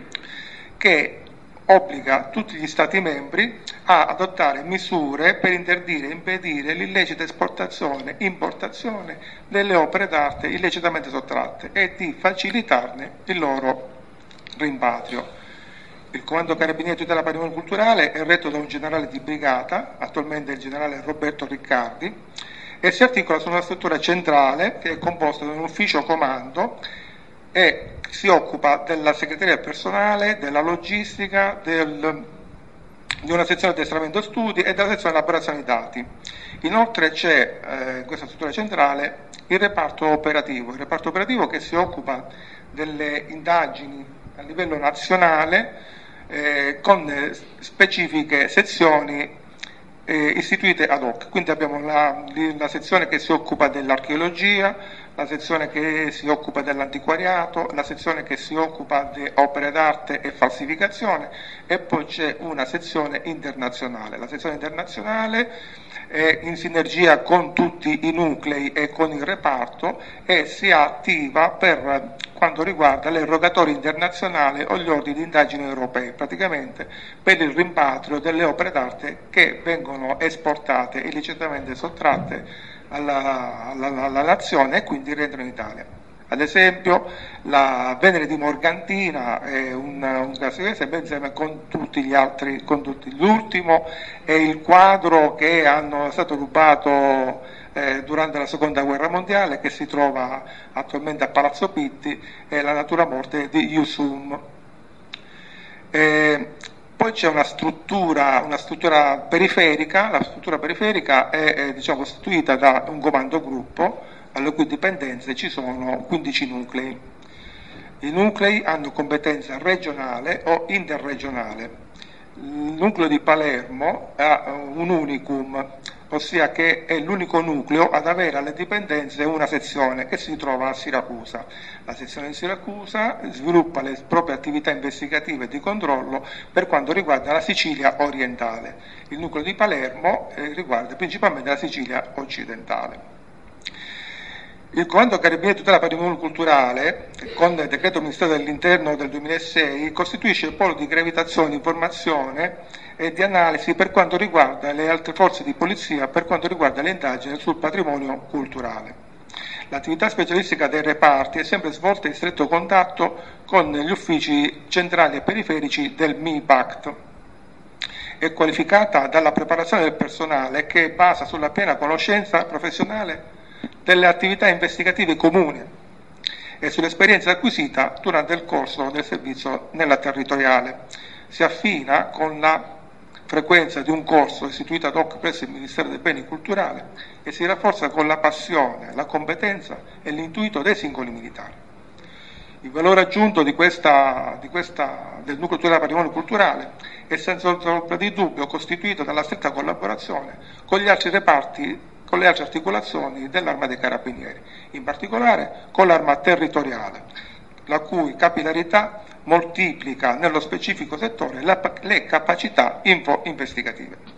che obbliga tutti gli Stati membri a adottare misure per interdire e impedire l'illecita esportazione e importazione delle opere d'arte illecitamente sottratte e di facilitarne il loro rimpatrio. Il Comando Carabinieri tutela patrimonio culturale è retto da un generale di brigata, attualmente il generale Roberto Riccardi, e si articola su una struttura centrale che è composta da un ufficio comando e si occupa della segreteria personale, della logistica, del, di una sezione di addestramento studi e della sezione di elaborazione dati. Inoltre c'è eh, in questa struttura centrale il reparto operativo, il reparto operativo che si occupa delle indagini a livello nazionale eh, con specifiche sezioni Eh, istituite ad hoc. Quindi abbiamo la, la sezione che si occupa dell'archeologia, la sezione che si occupa dell'antiquariato, la sezione che si occupa di opere d'arte e falsificazione e poi c'è una sezione internazionale. La sezione internazionale è in sinergia con tutti i nuclei e con il reparto e si attiva per quanto riguarda le rogatorie internazionali o gli ordini di indagine europei, praticamente per il rimpatrio delle opere d'arte che vengono esportate illecitamente sottratte alla, alla, alla nazione e quindi rientrano in Italia. Ad esempio la Venere di Morgantina è un, un caso di esempio insieme con tutti gli altri, con tutti. L'ultimo è il quadro che hanno, è stato rubato Eh, durante la seconda guerra mondiale, che si trova attualmente a Palazzo Pitti, è La natura morte di Yusum. Eh, poi c'è una struttura, una struttura periferica, la struttura periferica è, è diciamo, costituita da un comando gruppo, alle cui dipendenze ci sono quindici nuclei. I nuclei hanno competenza regionale o interregionale. Il nucleo di Palermo ha un unicum, ossia che è l'unico nucleo ad avere alle dipendenze una sezione che si trova a Siracusa. La sezione di Siracusa sviluppa le proprie attività investigative e di controllo per quanto riguarda la Sicilia orientale. Il nucleo di Palermo eh, riguarda principalmente la Sicilia occidentale. Il Comando Carabinieri tutela patrimonio culturale, con il decreto Ministero dell'Interno del duemilasei, costituisce il polo di gravitazione, informazione e di analisi per quanto riguarda le altre forze di polizia, per quanto riguarda le indagini sul patrimonio culturale. L'attività specialistica dei reparti è sempre svolta in stretto contatto con gli uffici centrali e periferici del MIPACT. È qualificata dalla preparazione del personale che basa sulla piena conoscenza professionale delle attività investigative comuni e sull'esperienza acquisita durante il corso del servizio nella territoriale. Si affina con la frequenza di un corso istituito ad hoc presso il Ministero dei Beni Culturali e si rafforza con la passione, la competenza e l'intuito dei singoli militari. Il valore aggiunto di questa, di questa, del nucleo tutela patrimonio culturale è senza ombra di dubbio costituito dalla stretta collaborazione con gli altri reparti, con le altre articolazioni dell'Arma dei Carabinieri, in particolare con l'Arma territoriale, la cui capillarità moltiplica nello specifico settore la, le capacità info-investigative.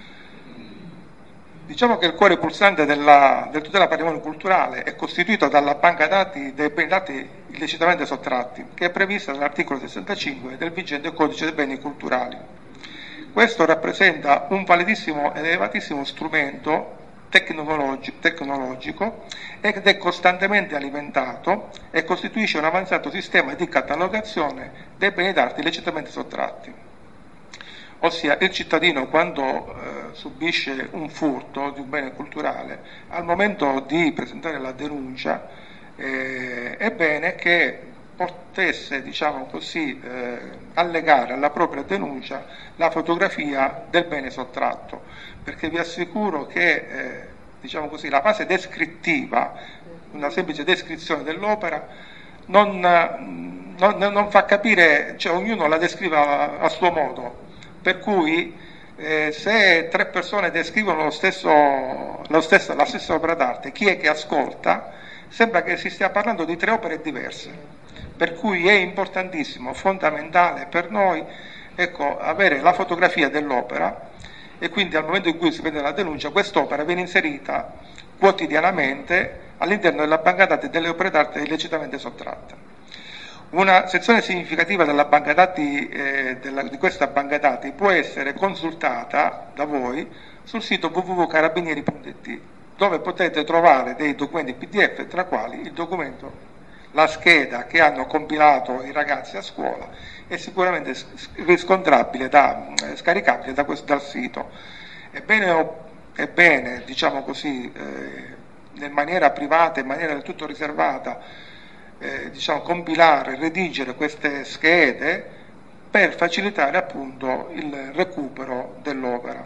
Diciamo che il cuore pulsante della, del tutela patrimonio culturale è costituito dalla banca dati dei beni dati illecitamente sottratti, che è prevista dall'articolo sessantacinque del vigente codice dei beni culturali. Questo rappresenta un validissimo ed elevatissimo strumento tecnologi- tecnologico ed è costantemente alimentato e costituisce un avanzato sistema di catalogazione dei beni d'arte illecitamente sottratti. Ossia, il cittadino quando eh, subisce un furto di un bene culturale, al momento di presentare la denuncia, eh, è bene che potesse, diciamo così, eh, allegare alla propria denuncia la fotografia del bene sottratto, perché vi assicuro che eh, diciamo così, la fase descrittiva, una semplice descrizione dell'opera, non, non, non fa capire, cioè ognuno la descrive a, a suo modo. Per cui eh, se tre persone descrivono lo stesso, lo stesso, la stessa opera d'arte, chi è che ascolta sembra che si stia parlando di tre opere diverse. Per cui è importantissimo, fondamentale per noi, ecco, avere la fotografia dell'opera e quindi al momento in cui si prende la denuncia quest'opera viene inserita quotidianamente all'interno della banca dati delle opere d'arte illecitamente sottratte. Una sezione significativa della banca dati, eh, della, di questa banca dati può essere consultata da voi sul sito w w w punto carabinieri punto i t, dove potete trovare dei documenti P D F, tra quali il documento, la scheda che hanno compilato i ragazzi a scuola, è sicuramente riscontrabile, da, eh, scaricabile da questo, dal sito. Ebbene, ebbene diciamo così, eh, in maniera privata, in maniera del tutto riservata, Eh, diciamo, compilare, redigere queste schede per facilitare appunto il recupero dell'opera.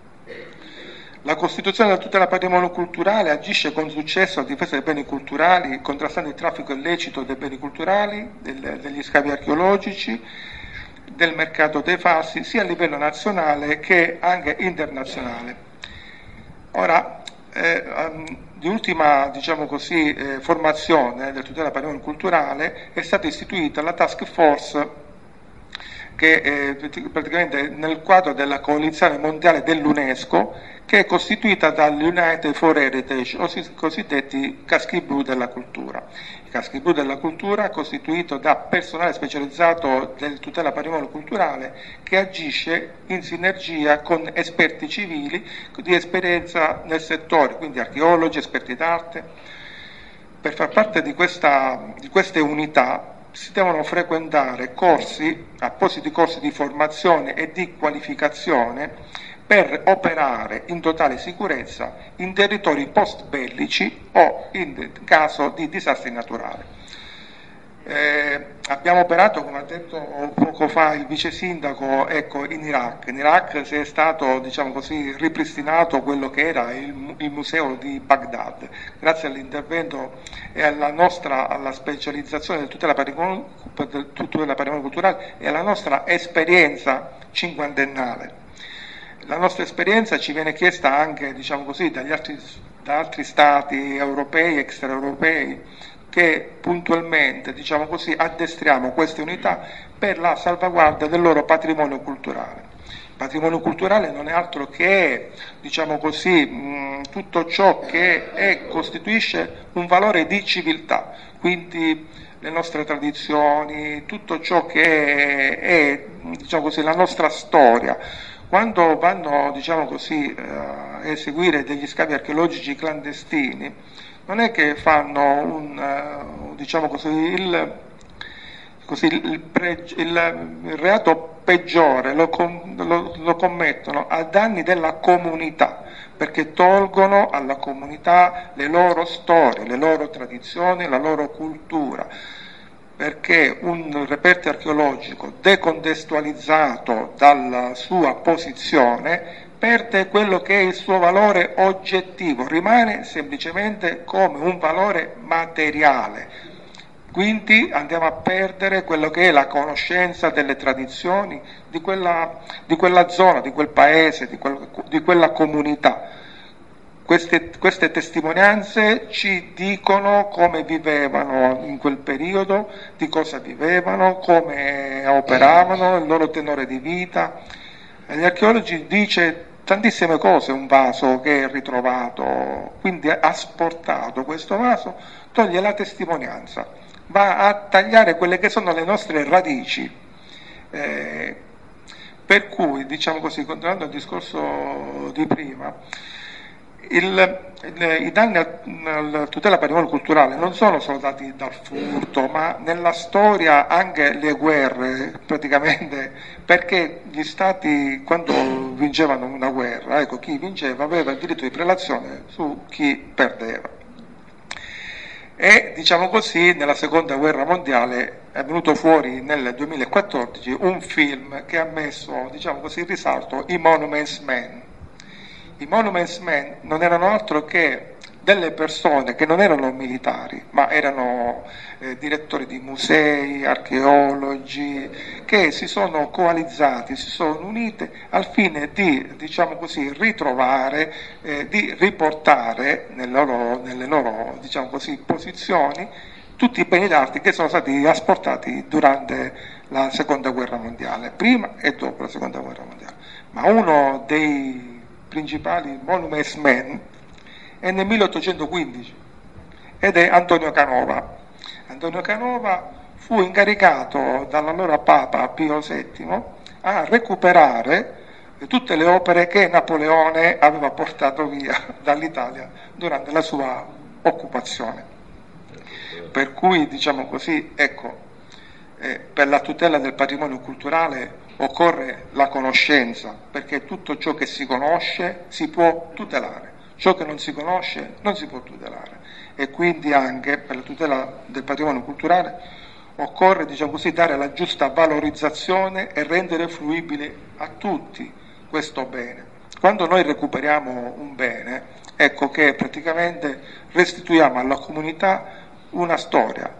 La Costituzione della tutela patrimonio culturale agisce con successo a difesa dei beni culturali, contrastando il traffico illecito dei beni culturali, del, degli scavi archeologici, del mercato dei falsi, sia a livello nazionale che anche internazionale. Ora, eh, um, di ultima, diciamo così, eh, formazione del tutela patrimonio culturale è stata istituita la task force che eh, praticamente nel quadro della coalizione mondiale dell'UNESCO, che è costituita dall'United for Heritage, o i cosiddetti caschi blu della cultura. I caschi blu della cultura è costituito da personale specializzato del tutela patrimonio culturale che agisce in sinergia con esperti civili di esperienza nel settore, quindi archeologi, esperti d'arte. Per far parte di, questa, di queste unità si devono frequentare corsi, appositi corsi di formazione e di qualificazione per operare in totale sicurezza in territori post bellici o in caso di disastri naturali. Eh, abbiamo operato, come ha detto poco fa il vice sindaco, ecco, in Iraq. In Iraq si è stato, diciamo così, ripristinato quello che era il, il museo di Baghdad, grazie all'intervento e alla nostra alla specializzazione del tutela patrimonio, del tutela patrimonio culturale e alla nostra esperienza cinquantennale. La nostra esperienza ci viene chiesta anche, diciamo così, dagli altri, da altri stati europei, extraeuropei, che puntualmente, diciamo così, addestriamo queste unità per la salvaguardia del loro patrimonio culturale. Il patrimonio culturale non è altro che, diciamo così, mh, tutto ciò che è, costituisce un valore di civiltà, quindi le nostre tradizioni, tutto ciò che è, è diciamo così, la nostra storia. Quando vanno, diciamo così, a eseguire degli scavi archeologici clandestini, non è che fanno un, uh, diciamo così, il, così, il, pre, il, il reato peggiore, lo, lo, lo commettono a danni della comunità, perché tolgono alla comunità le loro storie, le loro tradizioni, la loro cultura, perché un reperto archeologico decontestualizzato dalla sua posizione perde quello che è il suo valore oggettivo, rimane semplicemente come un valore materiale. Quindi andiamo a perdere quello che è la conoscenza delle tradizioni di quella, di quella zona, di quel paese, di, quel, di quella comunità. Queste, queste testimonianze ci dicono come vivevano in quel periodo, di cosa vivevano, come operavano, il loro tenore di vita. Gli archeologi dice tantissime cose un vaso che è ritrovato, quindi asportato questo vaso, toglie la testimonianza, va a tagliare quelle che sono le nostre radici. Eh, per cui, diciamo così, continuando il discorso di prima, il, il, i danni alla tutela patrimonio culturale non sono solo dati dal furto, ma nella storia anche le guerre, praticamente, perché gli stati quando vincevano una guerra, ecco, chi vinceva aveva il diritto di prelazione su chi perdeva. E diciamo così nella seconda guerra mondiale è venuto fuori nel duemilaquattordici un film che ha messo, diciamo così, in risalto i Monuments Men. I Monuments Men non erano altro che delle persone che non erano militari, ma erano eh, direttori di musei, archeologi, che si sono coalizzati, si sono unite al fine di, diciamo così, ritrovare, eh, di riportare nelle loro, nelle loro diciamo così, posizioni tutti i beni d'arte che sono stati asportati durante la seconda guerra mondiale, prima e dopo la seconda guerra mondiale. Ma uno dei principali Monuments Men è nel milleottocentoquindici ed è Antonio Canova. Antonio Canova fu incaricato dall'allora Papa Pio settimo a recuperare tutte le opere che Napoleone aveva portato via dall'Italia durante la sua occupazione. Per cui, diciamo così, ecco, eh, per la tutela del patrimonio culturale occorre la conoscenza, perché tutto ciò che si conosce si può tutelare, ciò che non si conosce non si può tutelare, e quindi anche per la tutela del patrimonio culturale occorre, diciamo così, dare la giusta valorizzazione e rendere fruibile a tutti questo bene. Quando noi recuperiamo un bene, ecco che praticamente restituiamo alla comunità una storia,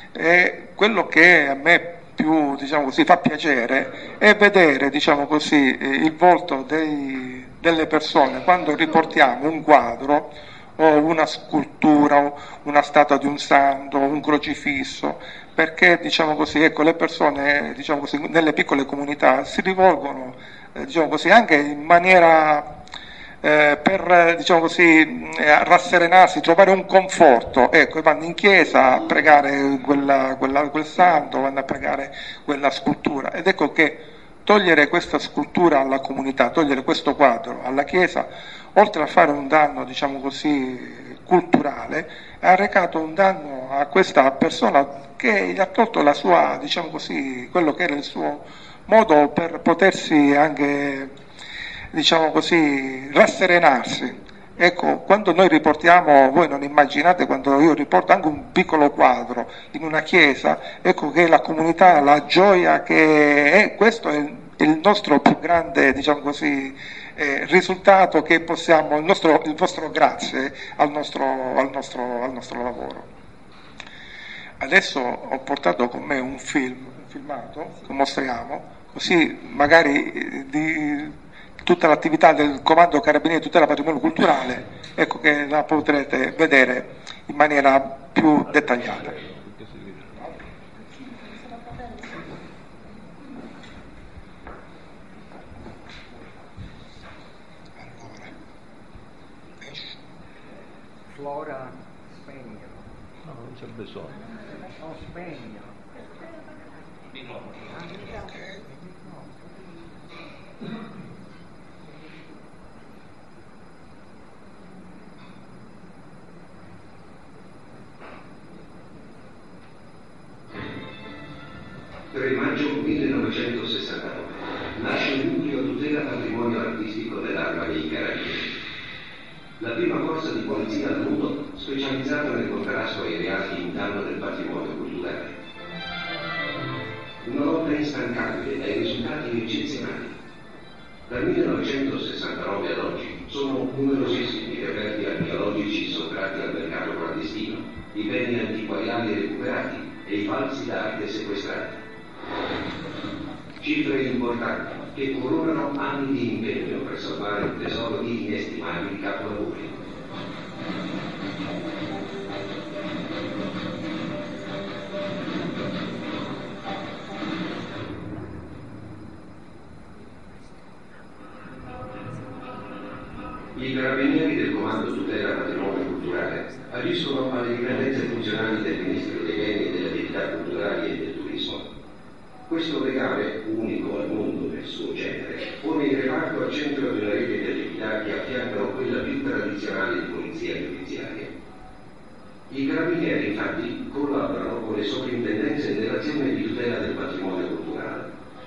e quello che a me più, diciamo così, fa piacere è vedere, diciamo così, il volto dei, delle persone quando riportiamo un quadro o una scultura o una statua di un santo, un crocifisso, perché, diciamo così, ecco, le persone, diciamo così, nelle piccole comunità si rivolgono, eh, diciamo così, anche in maniera Eh, per, diciamo così, eh, rasserenarsi, trovare un conforto, ecco, vanno in chiesa a pregare quella, quella, quel santo, vanno a pregare quella scultura, ed ecco che togliere questa scultura alla comunità, togliere questo quadro alla chiesa, oltre a fare un danno, diciamo così, culturale, ha recato un danno a questa persona che gli ha tolto la sua, diciamo così, quello che era il suo modo per potersi anche, diciamo così, rasserenarsi. Ecco, quando noi riportiamo, voi non immaginate, quando io riporto anche un piccolo quadro in una chiesa, ecco che la comunità, la gioia che è, questo è il nostro più grande, diciamo così, eh, risultato che possiamo, il nostro, il vostro grazie al nostro, al nostro, al nostro lavoro. Adesso ho portato con me un film, un filmato, che mostriamo, così magari di tutta l'attività del Comando Carabinieri Tutela Patrimonio Culturale, ecco che la potrete vedere in maniera più dettagliata. Flora spegnilo. No, non c'è bisogno. No, spegnilo. maggio millenovecentosessantanove nasce il nucleo tutela patrimonio artistico dell'Arma dei Carabinieri, la prima forza di polizia al mondo specializzata nel contrasto ai reati in danno del patrimonio culturale. Una lotta instancabile dai risultati eccezionali. Dal millenovecentosessantanove ad oggi sono numerosissimi i reperti archeologici sottratti al mercato clandestino, i beni antiquariali recuperati e i falsi d'arte sequestrati. Cifre importanti che coronano anni di impegno per salvare un tesoro di inestimabili capolavori. I carabinieri del Comando Tutela Patrimonio Culturale agiscono alle dipendenze funzionali del Ministero dei Beni e delle Attività Culturali e del Turismo. Questo legame, unico al mondo nel suo genere, pone il reparto al centro di una rete di attività che affiancano quella più tradizionale di polizia giudiziaria. I carabinieri, infatti, collaborano con le sovrintendenze nell'azione di tutela del patrimonio culturale.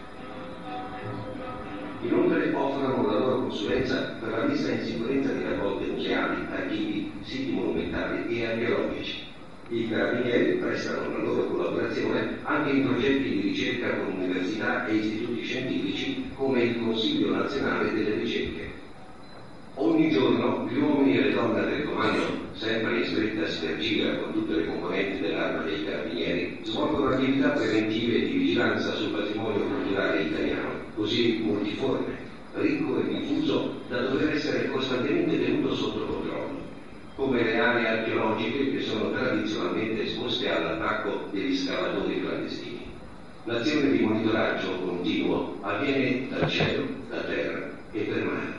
Inoltre offrono la loro consulenza per la messa in sicurezza di raccolte museali, archivi, siti monumentali e archeologici. I carabinieri prestano la loro collaborazione anche in progetti di ricerca con università e istituti scientifici come il Consiglio Nazionale delle Ricerche. Ogni giorno gli uomini e le donne del comando, sempre in stretta sinergia con tutte le componenti dell'Arma dei Carabinieri, svolgono attività preventive e di vigilanza sul patrimonio culturale italiano, così multiforme, ricco e diffuso da dover essere costantemente tenuto sotto controllo, come le aree archeologiche che sono tradizionalmente esposte all'attacco degli scavatori clandestini. L'azione di monitoraggio continuo avviene dal cielo, da terra e per mare.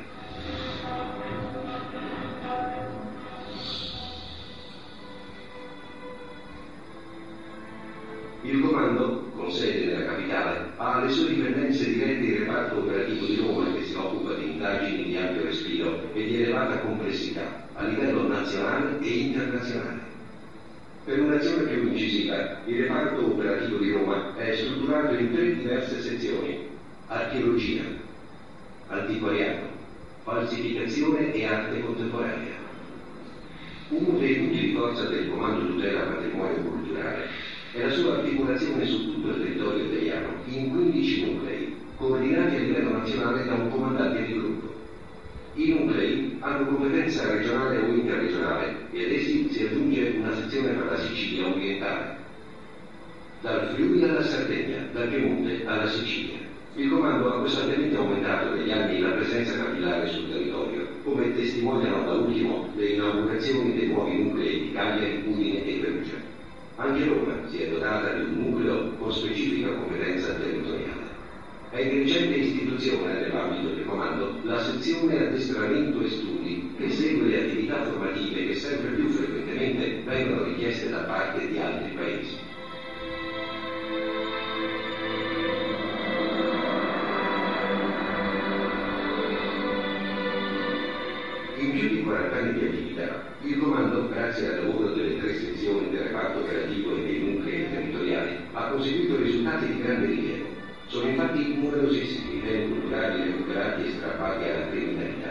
Il comando, con sede nella capitale, ha alle sue dipendenze dirette il reparto operativo di Roma che si occupa di indagini di ampio respiro e di elevata complessità a livello nazionale e internazionale. Per un'azione più incisiva, il reparto operativo di Roma è strutturato in tre diverse sezioni: archeologia, antiquariato, falsificazione e arte contemporanea. Uno dei punti di forza del Comando Tutela Patrimonio Culturale è la sua articolazione su tutto il territorio italiano in quindici nuclei, coordinati a livello nazionale da un comandante di gruppo. I nuclei hanno competenza regionale o interregionale e ad essi si aggiunge una sezione per la Sicilia orientale. Dal Friuli alla Sardegna, dal Piemonte alla Sicilia. Il comando ha costantemente aumentato negli anni la presenza capillare sul territorio, come testimoniano da ultimo le inaugurazioni dei nuovi nuclei di Cagliari, Udine e Perugia. Anche Roma si è dotata di un nucleo con specifica competenza territoriale. È in recente istituzione nell'ambito del comando la sezione addestramento e studi che segue le attività formative che sempre più frequentemente vengono richieste da parte di altri paesi. In più di quaranta anni di attività, il comando, grazie al lavoro delle tre sezioni del reparto operativo e dei nuclei territoriali, ha conseguito risultati di grande rilievo. Sono infatti numerosissimi i beni culturali recuperati e strappati alla criminalità.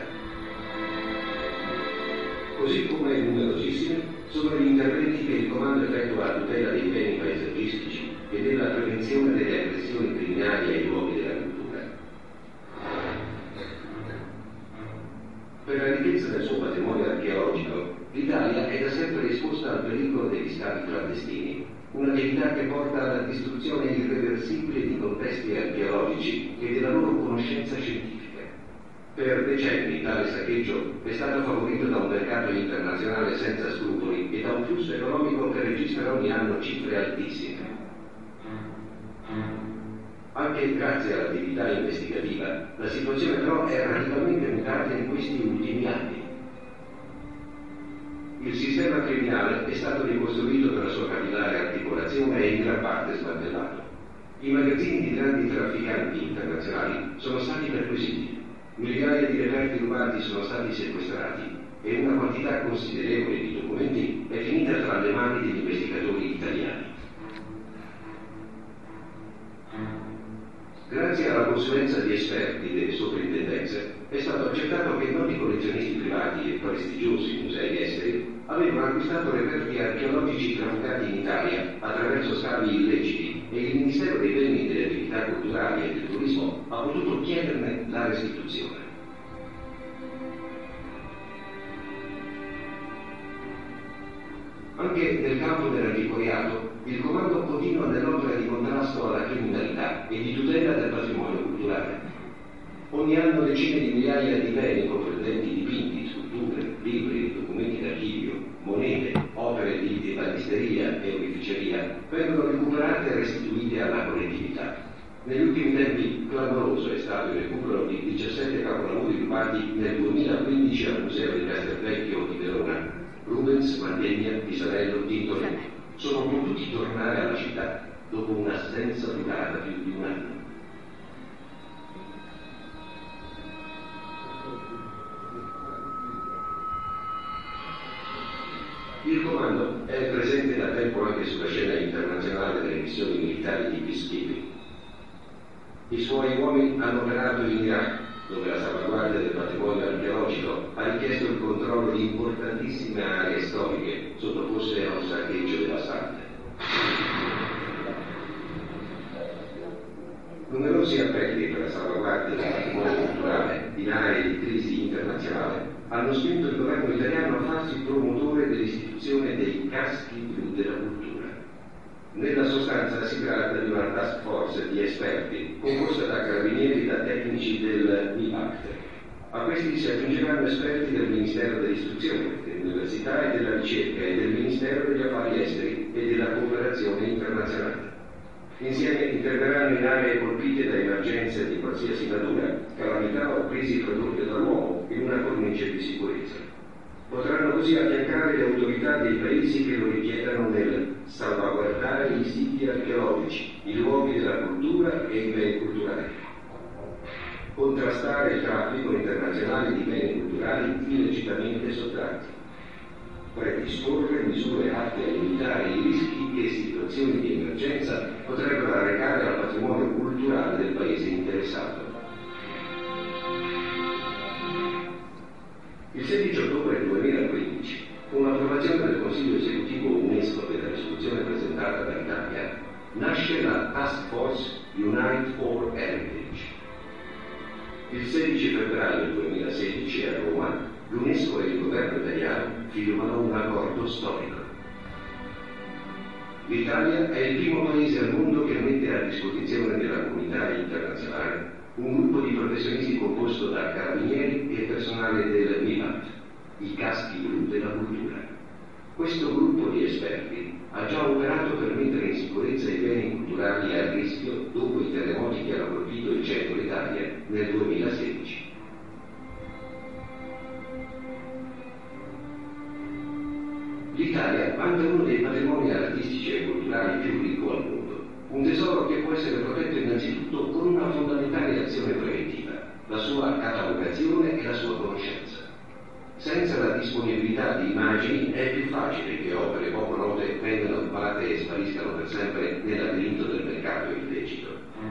Così come numerosissimi sono gli interventi che il comando effettua a tutela dei beni paesaggistici e della prevenzione delle aggressioni criminali ai luoghi della cultura. Per la ricchezza del suo patrimonio archeologico, l'Italia è da sempre esposta al pericolo degli scavi clandestini, un'attività che porta alla distruzione irreversibile di contesti archeologici e della loro conoscenza scientifica. Per decenni tale saccheggio è stato favorito da un mercato internazionale senza scrupoli e da un flusso economico che registra ogni anno cifre altissime. Anche grazie all'attività investigativa, la situazione però è radicalmente mutata in questi ultimi anni. Il sistema criminale è stato ricostruito per la sua capillare articolazione e in gran parte smantellato. I magazzini di grandi trafficanti internazionali sono stati perquisiti, migliaia di reperti rubati sono stati sequestrati e una quantità considerevole di documenti è finita tra le mani degli investigatori italiani. Grazie alla consulenza di esperti delle soprintendenze è stato accertato che noti collezionisti privati e prestigiosi musei esteri avevano acquistato reperti archeologici trafuggati in Italia attraverso scavi illeciti e il Ministero dei Beni e delle Attività Culturali e del Turismo ha potuto chiederne la restituzione. Anche nel campo dell'antiquariato, il Comando continua nell'opera di contrasto alla criminalità e di tutela del patrimonio culturale. Ogni anno decine di migliaia di beni comprendenti dipinti, sculture, libri, documenti d'archivio, monete, opere di ebanisteria e oreficeria vengono recuperate e restituite alla collettività. Negli ultimi tempi clamoroso è stato il recupero di diciassette capolavori rubati nel duemilaquindici al Museo di Castelvecchio di Verona. Rubens, Mantegna, Pisarello, Tintoretto sono potuti tornare alla città dopo un'assenza durata più di un anno. Il Comando è presente da tempo anche sulla scena internazionale delle missioni militari di peacekeeping. I suoi uomini hanno operato in Iraq, dove la salvaguardia del patrimonio archeologico ha richiesto il controllo di importantissime aree storiche sottoposte a un saccheggio devastante. Numerosi appelli per la salvaguardia del patrimonio culturale in aree di crisi internazionale hanno spinto il governo italiano a farsi promotore dell'istituzione dei caschi blu della cultura. Nella sostanza si tratta di una task force di esperti composta da carabinieri e da tecnici del MIPACT. A questi si aggiungeranno esperti del Ministero dell'Istruzione, dell'Università e della Ricerca e del Ministero degli Affari Esteri e della Cooperazione Internazionale. Insieme interverranno in aree colpite da emergenze di qualsiasi natura, calamità o crisi prodotte dall'uomo in una cornice di sicurezza. Potranno così affiancare le autorità dei paesi che lo richiedano nel salvaguardare i siti archeologici, i luoghi della cultura e i beni culturali, contrastare il traffico internazionale di beni culturali illecitamente sottratti, predisporre misure atte a limitare i rischi che situazioni di emergenza potrebbero arrecare al patrimonio culturale del paese interessato. Il sedici ottobre duemilaquindici, con l'approvazione del Consiglio esecutivo UNESCO della risoluzione presentata dall'Italia, nasce la Task Force Unite for Heritage. Il sedici febbraio duemilasedici a Roma, l'UNESCO e il governo italiano firmano un accordo storico. L'Italia è il primo paese al mondo che mette a disposizione della comunità internazionale un gruppo di professionisti composto da carabinieri e personale del MIPACT, i caschi blu della cultura. Questo gruppo di esperti ha già operato per mettere in sicurezza i beni culturali a rischio dopo i terremoti che hanno colpito il centro Italia nel duemilasedici. L'Italia vanta uno dei patrimoni artistici e culturali più ricco al mondo. Un tesoro che può essere protetto innanzitutto con una fondamentale azione preventiva, la sua catalogazione e la sua conoscenza. Senza la disponibilità di immagini è più facile che opere poco note vengano rubate e spariscano per sempre nel labirinto del mercato illecito.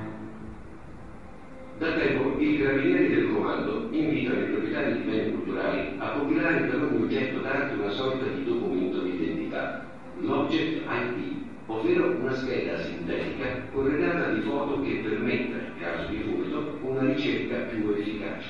Da tempo i carabinieri del Comando invitano i proprietari di beni culturali a compilare per ogni oggetto d'arte una sorta di documento di identità, l'Object I D, ovvero una scheda sintetica corredata di foto che permetta, in caso di furto, una ricerca più efficace.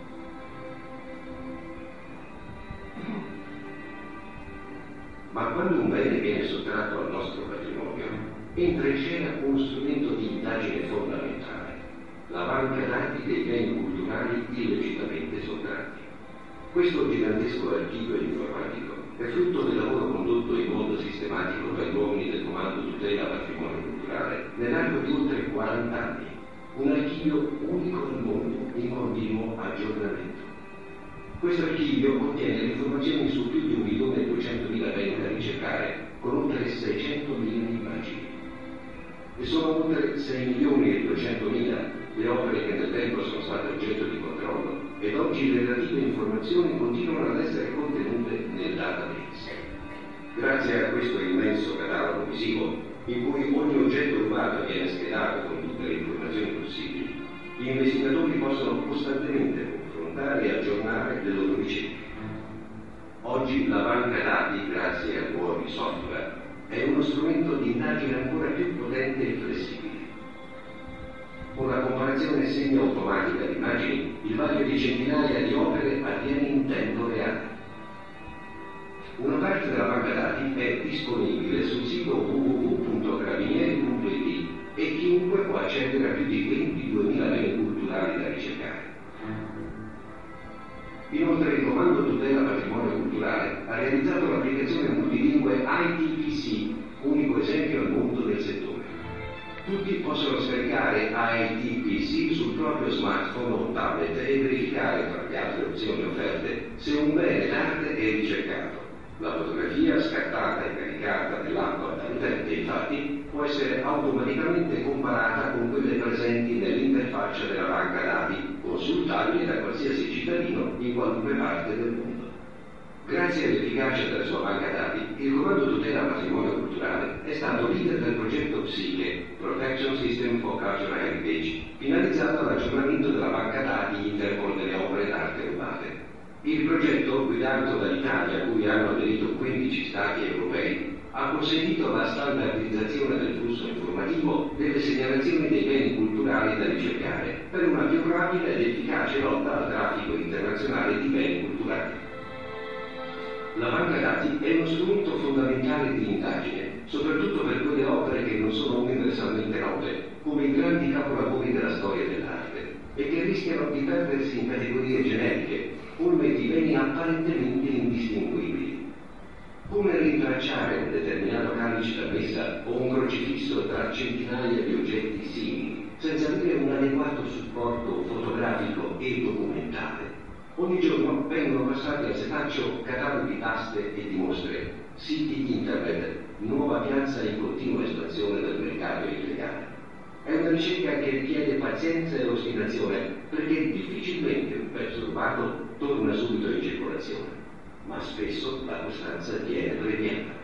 Ma quando un bene viene sottratto al nostro patrimonio, entra in scena uno strumento di indagine fondamentale, la banca dati dei beni culturali illecitamente sottratti. Questo gigantesco archivio informatico è frutto del lavoro condotto in modo sistematico dagli uomini del Comando Tutela Patrimonio Culturale nell'arco di oltre quaranta anni, un archivio unico al mondo in continuo aggiornamento. Questo archivio contiene le informazioni su più di un milione e duecentomila beni da ricercare, con oltre seicentomila immagini. E sono oltre sei milioni e duecentomila le opere che nel tempo sono state oggetto di controllo ed oggi le relative informazioni continuano ad essere contenute nel database. Grazie a questo immenso catalogo visivo, in cui ogni oggetto rubato viene schedato con tutte le informazioni possibili, gli investigatori possono costantemente confrontare e aggiornare le loro ricerche. Oggi la banca dati, grazie a nuovi software, è uno strumento di indagine ancora più potente e flessibile. Con la comparazione semi-automatica di immagini, il vaglio di centinaia di opere avviene in tempo reale. Una parte della banca dati è disponibile sul sito w w w punto carabinieri punto i t e chiunque può accedere a più di ventiduemila beni culturali da ricercare. Inoltre il Comando Tutela Patrimonio Culturale ha realizzato l'applicazione multilingue I T P C, unico esempio al mondo del settore. Tutti possono scaricare I T P C sul proprio smartphone o tablet e verificare, tra le altre opzioni offerte, se un bene d'arte è ricercato. La fotografia scattata e caricata nell'app dall'utente, infatti, può essere automaticamente comparata con quelle presenti nell'interfaccia della banca dati, consultabile da qualsiasi cittadino in qualunque parte del mondo. Grazie all'efficacia della sua banca dati, il Comando Tutela Patrimonio Culturale è stato leader del progetto PSICHE, Protection System for Cultural Heritage, finalizzato all'aggiornamento della banca dati Interpol delle opere d'arte rubate. Il progetto, guidato dall'Italia, a cui hanno aderito quindici Stati europei, ha consentito la standardizzazione del flusso informativo delle segnalazioni dei beni culturali da ricercare per una più rapida ed efficace lotta al traffico internazionale di beni culturali. La banca dati è uno strumento fondamentale di indagine, soprattutto per quelle opere che non sono universalmente note, come i grandi capolavori della storia dell'arte, e che rischiano di perdersi in categorie generiche, come di beni apparentemente indistinguibili. Come rintracciare un determinato calice da messa o un crocifisso tra centinaia di oggetti simili, senza avere un adeguato supporto fotografico e documentale? Ogni giorno vengono passati al setaccio cataloghi di aste e di mostre, siti internet, nuova piazza in continua espansione del mercato illegale. È una ricerca che richiede pazienza e ostinazione, perché difficilmente un pezzo rubato torna subito in circolazione, ma spesso la costanza viene premiata.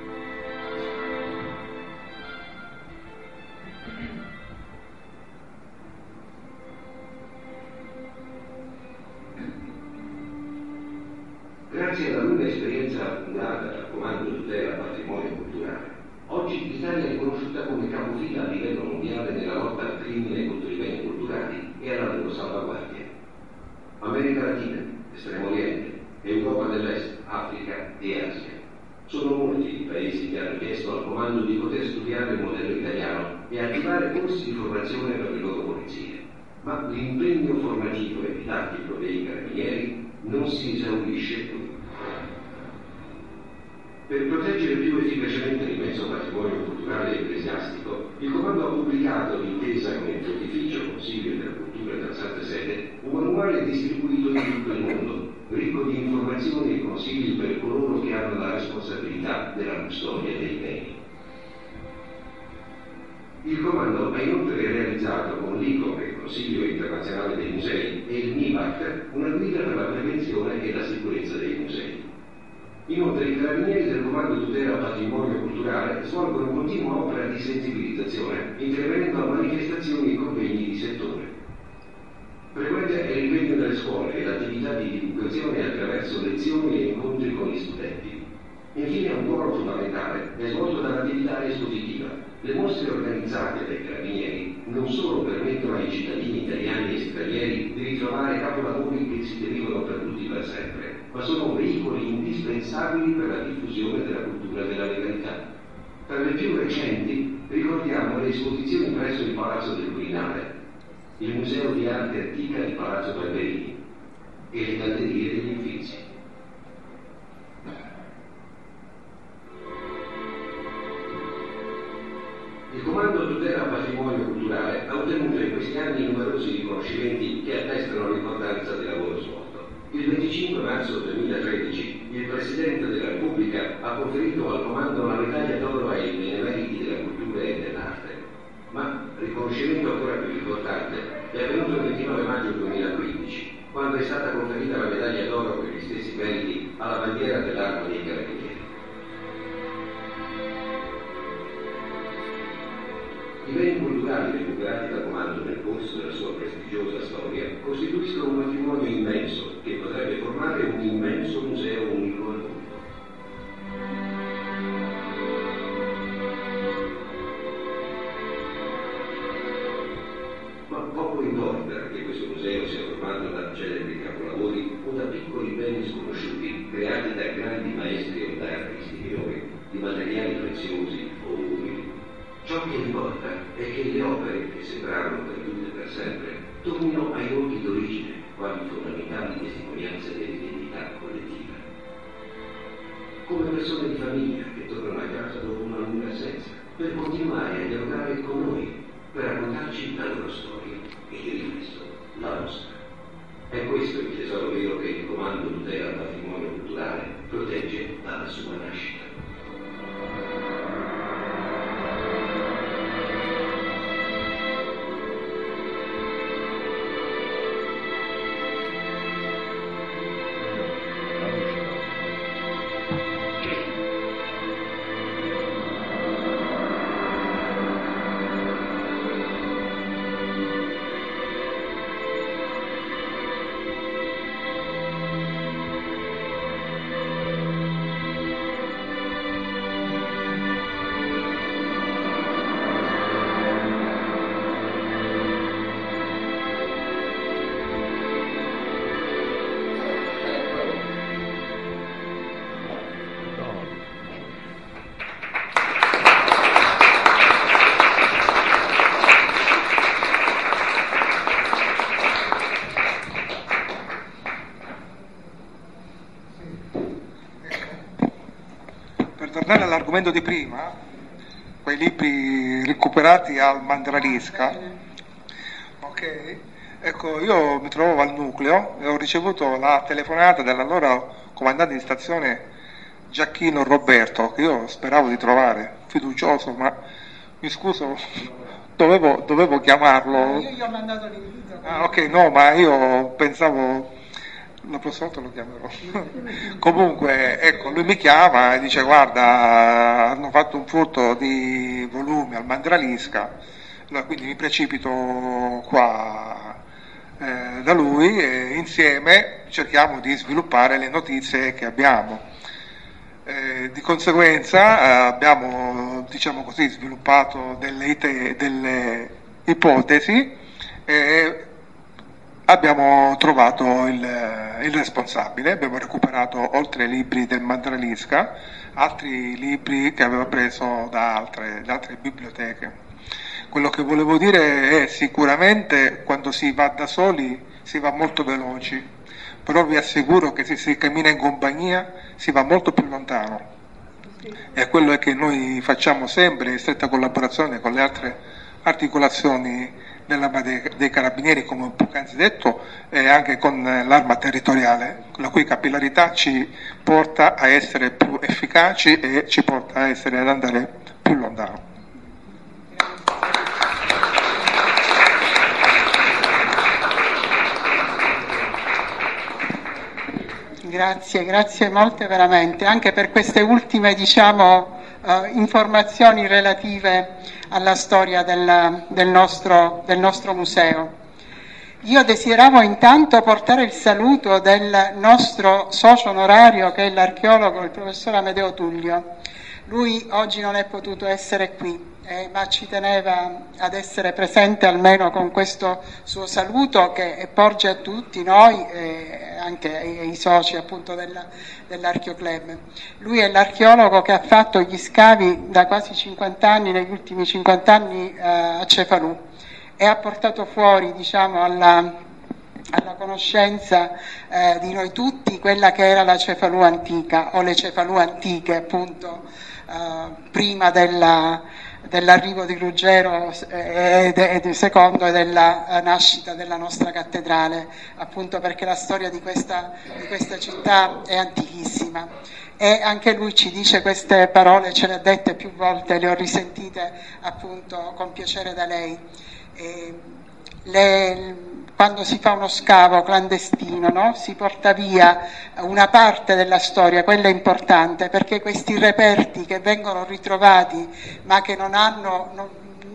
Grazie alla lunga esperienza accumulata dal Comando Tutela Patrimonio Culturale, oggi l'Italia è riconosciuta come capofila a livello mondiale nella lotta al crimine contro i beni culturali e alla loro salvaguardia. America Latina, Estremo Oriente, Europa dell'Est, Africa e Asia. Sono molti i paesi che hanno chiesto al Comando di poter studiare il modello italiano e attivare corsi di formazione per le loro polizie. Ma l'impegno formativo e didattico dei carabinieri non si esaurisce qui. Per proteggere più efficacemente l'immenso patrimonio culturale e ecclesiastico, il Comando ha pubblicato, d'intesa con il Pontificio Consiglio della Cultura della Santa Sede, un manuale distribuito in tutto il mondo, ricco di informazioni e consigli per coloro che hanno la responsabilità della custodia dei beni. Il Comando ha inoltre realizzato con l'I C O M, il Consiglio Internazionale dei Musei, e il MIBAC una guida per la prevenzione e la sicurezza dei musei. Inoltre i carabinieri del Comando Tutela Patrimonio Culturale svolgono continua opera di sensibilizzazione, intervenendo a manifestazioni e convegni di settore. Frequente è l'impegno delle scuole e l'attività di divulgazione attraverso lezioni e incontri con gli studenti. Infine un ruolo fondamentale è svolto dall'attività espositiva. Le mostre organizzate dai carabinieri non solo permettono ai cittadini italiani e stranieri di ritrovare capolavori che si derivano perduti per sempre, ma sono veicoli indispensabili per la diffusione della cultura della legalità. Tra le più recenti ricordiamo le esposizioni presso il Palazzo del Quirinale, il Museo di Arte Antica di Palazzo Barberini e le Gallerie degli Uffizi. Il Comando Tutela Patrimonio Culturale ha ottenuto in questi anni numerosi riconoscimenti che attestano l'importanza del lavoro svolto. Il venticinque marzo duemilatredici il Presidente della Repubblica ha conferito al Comando la medaglia d'oro ai benemeriti della cultura e dell'arte. Ma riconoscimento ancora più importante è avvenuto il ventinove maggio duemilaquindici, quando è stata conferita la medaglia d'oro per gli stessi meriti alla bandiera dell'Arma dei Carabinieri. I beni culturali recuperati dal Comando nel corso della sua prestigiosa costituiscono un patrimonio immenso che potrebbe formare un immenso museo unico al mondo. Ma poco importa che questo museo sia formato da celebri capolavori o da piccoli beni sconosciuti creati da grandi maestri o da artisti minori, di materiali preziosi o umili. Ciò che importa è che le opere, che sembrarono perdute per sempre, tornino ai luoghi d'origine quali fondamentali testimonianze dell'identità collettiva. Come persone di famiglia che tornano a casa dopo una lunga assenza, per continuare a dialogare con noi, per raccontarci la loro storia e di riflesso la nostra. È questo il tesoro vero che il Comando tutela il patrimonio culturale protegge dalla sua nascita. tornare all'argomento di prima, quei libri recuperati al Mandralisca, ok? Ecco, io mi trovavo al nucleo e ho ricevuto la telefonata dell'allora comandante di stazione Giacchino Roberto, che io speravo di trovare, fiducioso, ma mi scuso, dovevo, dovevo chiamarlo. Io gli ho mandato l'invito. Ah, ok, no, ma io pensavo, la prossima volta lo chiamerò. Comunque, ecco, lui mi chiama e dice: guarda, hanno fatto un furto di volumi al Mandralisca, quindi mi precipito qua eh, da lui e insieme cerchiamo di sviluppare le notizie che abbiamo. Eh, di conseguenza eh, abbiamo, diciamo così, sviluppato delle, ite, delle ipotesi e abbiamo trovato il, il responsabile. Abbiamo recuperato, oltre ai libri del Mandralisca, altri libri che aveva preso da altre, da altre biblioteche. Quello che volevo dire è: sicuramente quando si va da soli si va molto veloci, però vi assicuro che se si cammina in compagnia si va molto più lontano, e quello è che noi facciamo sempre in stretta collaborazione con le altre articolazioni dell'Arma dei, dei Carabinieri, come poc'anzi detto, e anche con l'Arma Territoriale, la cui capillarità ci porta a essere più efficaci e ci porta a essere ad andare più lontano. Grazie, grazie molte veramente, anche per queste ultime, diciamo, uh, informazioni relative alla storia del, del, nostro, del nostro museo. Io desideravo intanto portare il saluto del nostro socio onorario, che è l'archeologo, il professor Amedeo Tullio. Lui oggi non è potuto essere qui, eh, ma ci teneva ad essere presente almeno con questo suo saluto, che porge a tutti noi, eh, anche ai, ai soci appunto della, dell'Archeoclub. Lui è l'archeologo che ha fatto gli scavi da quasi cinquanta anni, negli ultimi cinquanta anni eh, a Cefalù, e ha portato fuori, diciamo, alla, alla conoscenza eh, di noi tutti quella che era la Cefalù antica, o le Cefalù antiche appunto, eh, prima della, dell'arrivo di Ruggero e eh, secondo e della nascita della nostra cattedrale, appunto perché la storia di questa, di questa città è antichissima. E anche lui ci dice queste parole, ce le ha dette più volte, le ho risentite appunto con piacere da lei. E le, quando si fa uno scavo clandestino, no? Si porta via una parte della storia, quella importante, perché questi reperti che vengono ritrovati ma che non hanno, non,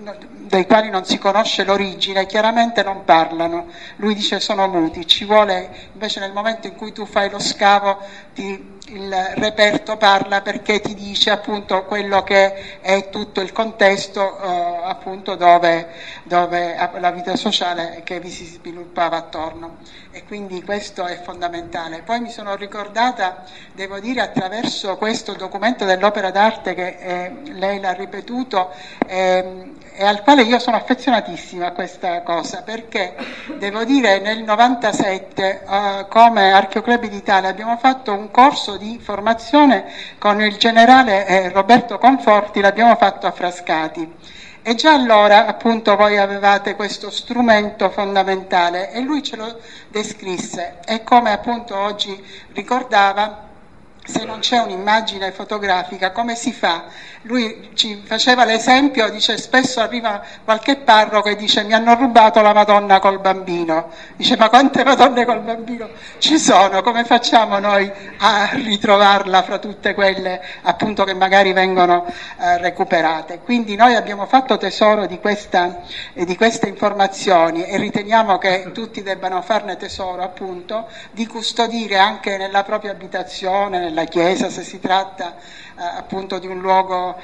dei quali non si conosce l'origine, chiaramente non parlano. Lui dice sono muti, ci vuole invece nel momento in cui tu fai lo scavo ti, il reperto parla, perché ti dice appunto quello che è tutto il contesto eh, appunto dove, dove la vita sociale che vi si sviluppava attorno, e quindi questo è fondamentale. Poi mi sono ricordata, devo dire, attraverso questo documento dell'opera d'arte che eh, lei l'ha ripetuto eh, e al quale io sono affezionatissima a questa cosa, perché devo dire nel novantasette eh, come Archeoclub d'Italia abbiamo fatto un corso di formazione con il generale eh, Roberto Conforti, l'abbiamo fatto a Frascati. E già allora appunto voi avevate questo strumento fondamentale e lui ce lo descrisse, e come appunto oggi ricordava, se non c'è un'immagine fotografica come si fa? Lui ci faceva l'esempio, dice spesso arriva qualche parroco e dice mi hanno rubato la Madonna col bambino, dice ma quante Madonne col bambino ci sono, come facciamo noi a ritrovarla fra tutte quelle appunto che magari vengono eh, recuperate? Quindi noi abbiamo fatto tesoro di, questa, eh, di queste informazioni e riteniamo che tutti debbano farne tesoro, appunto, di custodire anche nella propria abitazione, la chiesa, se si tratta eh, appunto di un luogo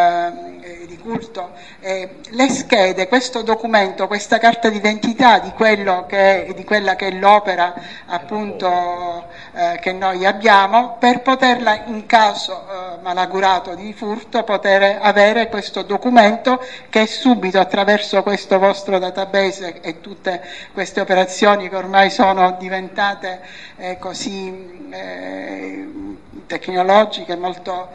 eh, di culto, eh, le schede, questo documento, questa carta d'identità di quello che è, di quella che è l'opera appunto eh, che noi abbiamo, per poterla in caso eh, malaugurato di furto poter avere questo documento che subito attraverso questo vostro database e tutte queste operazioni che ormai sono diventate eh, così eh, tecnologiche, molto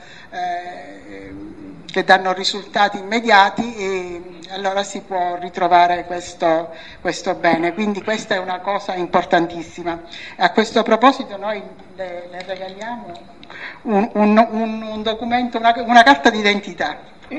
eh, che danno risultati immediati, e allora si può ritrovare questo, questo bene. Quindi questa è una cosa importantissima. A questo proposito noi le, le regaliamo un, un, un, un documento, una, una carta d'identità,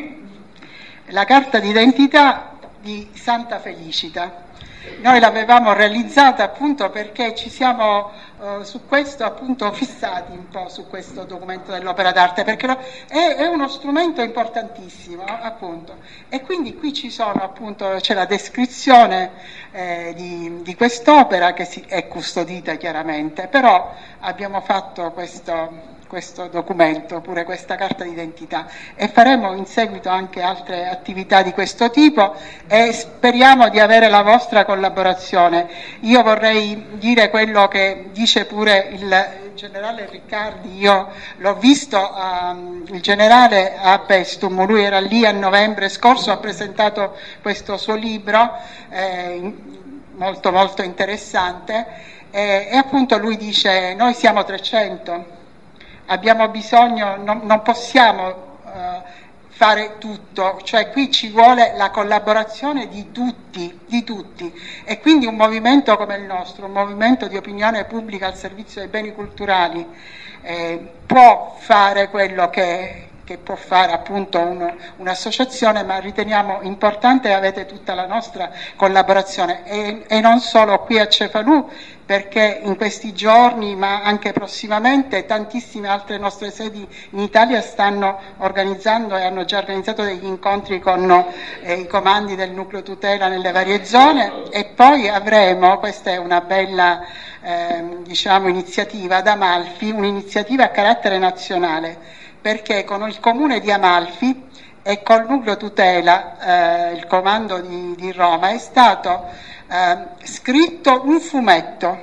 la carta d'identità di Santa Felicita. Noi l'avevamo realizzata appunto perché ci siamo uh, su questo appunto fissati un po' su questo documento dell'opera d'arte, perché lo, è, è uno strumento importantissimo appunto, e quindi qui ci sono appunto, c'è la descrizione eh, di, di quest'opera che si, è custodita chiaramente, però abbiamo fatto questo questo documento, pure questa carta d'identità, e faremo in seguito anche altre attività di questo tipo e speriamo di avere la vostra collaborazione. Io vorrei dire quello che dice pure il generale Riccardi, io l'ho visto, um, il generale a Pestum, lui era lì a novembre scorso, ha presentato questo suo libro eh, molto molto interessante eh, e appunto lui dice noi siamo trecento, abbiamo bisogno, non, non possiamo uh, fare tutto, cioè qui ci vuole la collaborazione di tutti, di tutti, e quindi un movimento come il nostro, un movimento di opinione pubblica al servizio dei beni culturali, eh, può fare quello che, che può fare appunto uno, un'associazione, ma riteniamo importante e avete tutta la nostra collaborazione, e, e non solo qui a Cefalù, perché in questi giorni, ma anche prossimamente, tantissime altre nostre sedi in Italia stanno organizzando e hanno già organizzato degli incontri con eh, i comandi del nucleo tutela nelle varie zone, e poi avremo, questa è una bella eh, diciamo iniziativa ad Amalfi, un'iniziativa a carattere nazionale, perché con il comune di Amalfi e col nucleo tutela, eh, il comando di, di Roma, è stato eh, scritto un fumetto,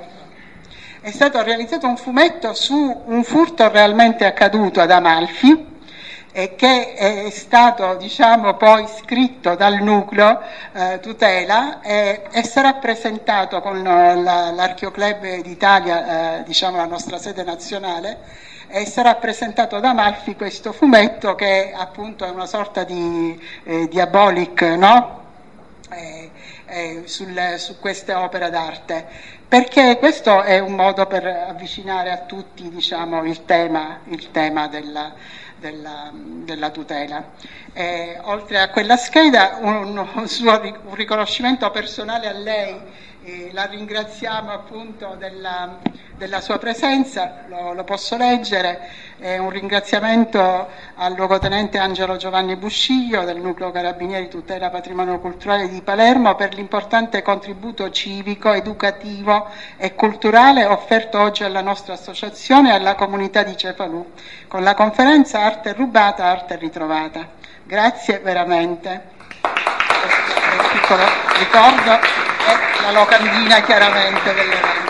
è stato realizzato un fumetto su un furto realmente accaduto ad Amalfi, e che è stato diciamo poi scritto dal nucleo eh, tutela e, e sarà presentato con la, l'Archeoclub d'Italia, eh, diciamo la nostra sede nazionale, e sarà presentato ad Amalfi questo fumetto che appunto è una sorta di eh, diabolic, no? Eh, eh, sul, su queste opere d'arte, perché questo è un modo per avvicinare a tutti diciamo il tema, il tema della, della, della tutela. Eh, oltre a quella scheda un, un suo un riconoscimento personale a lei, E la ringraziamo appunto della, della sua presenza, lo, lo posso leggere, è un ringraziamento al luogotenente Angelo Giovanni Busciglio del Nucleo Carabinieri Tutela Patrimonio Culturale di Palermo per l'importante contributo civico, educativo e culturale offerto oggi alla nostra associazione e alla comunità di Cefalù con la conferenza Arte Rubata, Arte Ritrovata. Grazie veramente. Un piccolo ricordo e la locandina chiaramente dell'evento.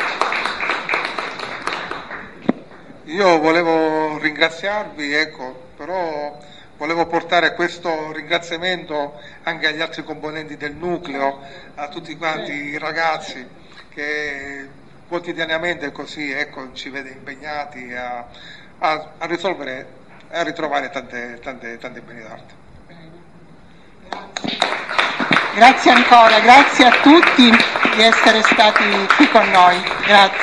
Io volevo ringraziarvi, ecco, però volevo portare questo ringraziamento anche agli altri componenti del nucleo, a tutti quanti i ragazzi che quotidianamente così, ecco, ci vede impegnati a, a, a risolvere e a ritrovare tante, tante, tante beni d'arte. Grazie ancora, grazie a tutti di essere stati qui con noi. Grazie.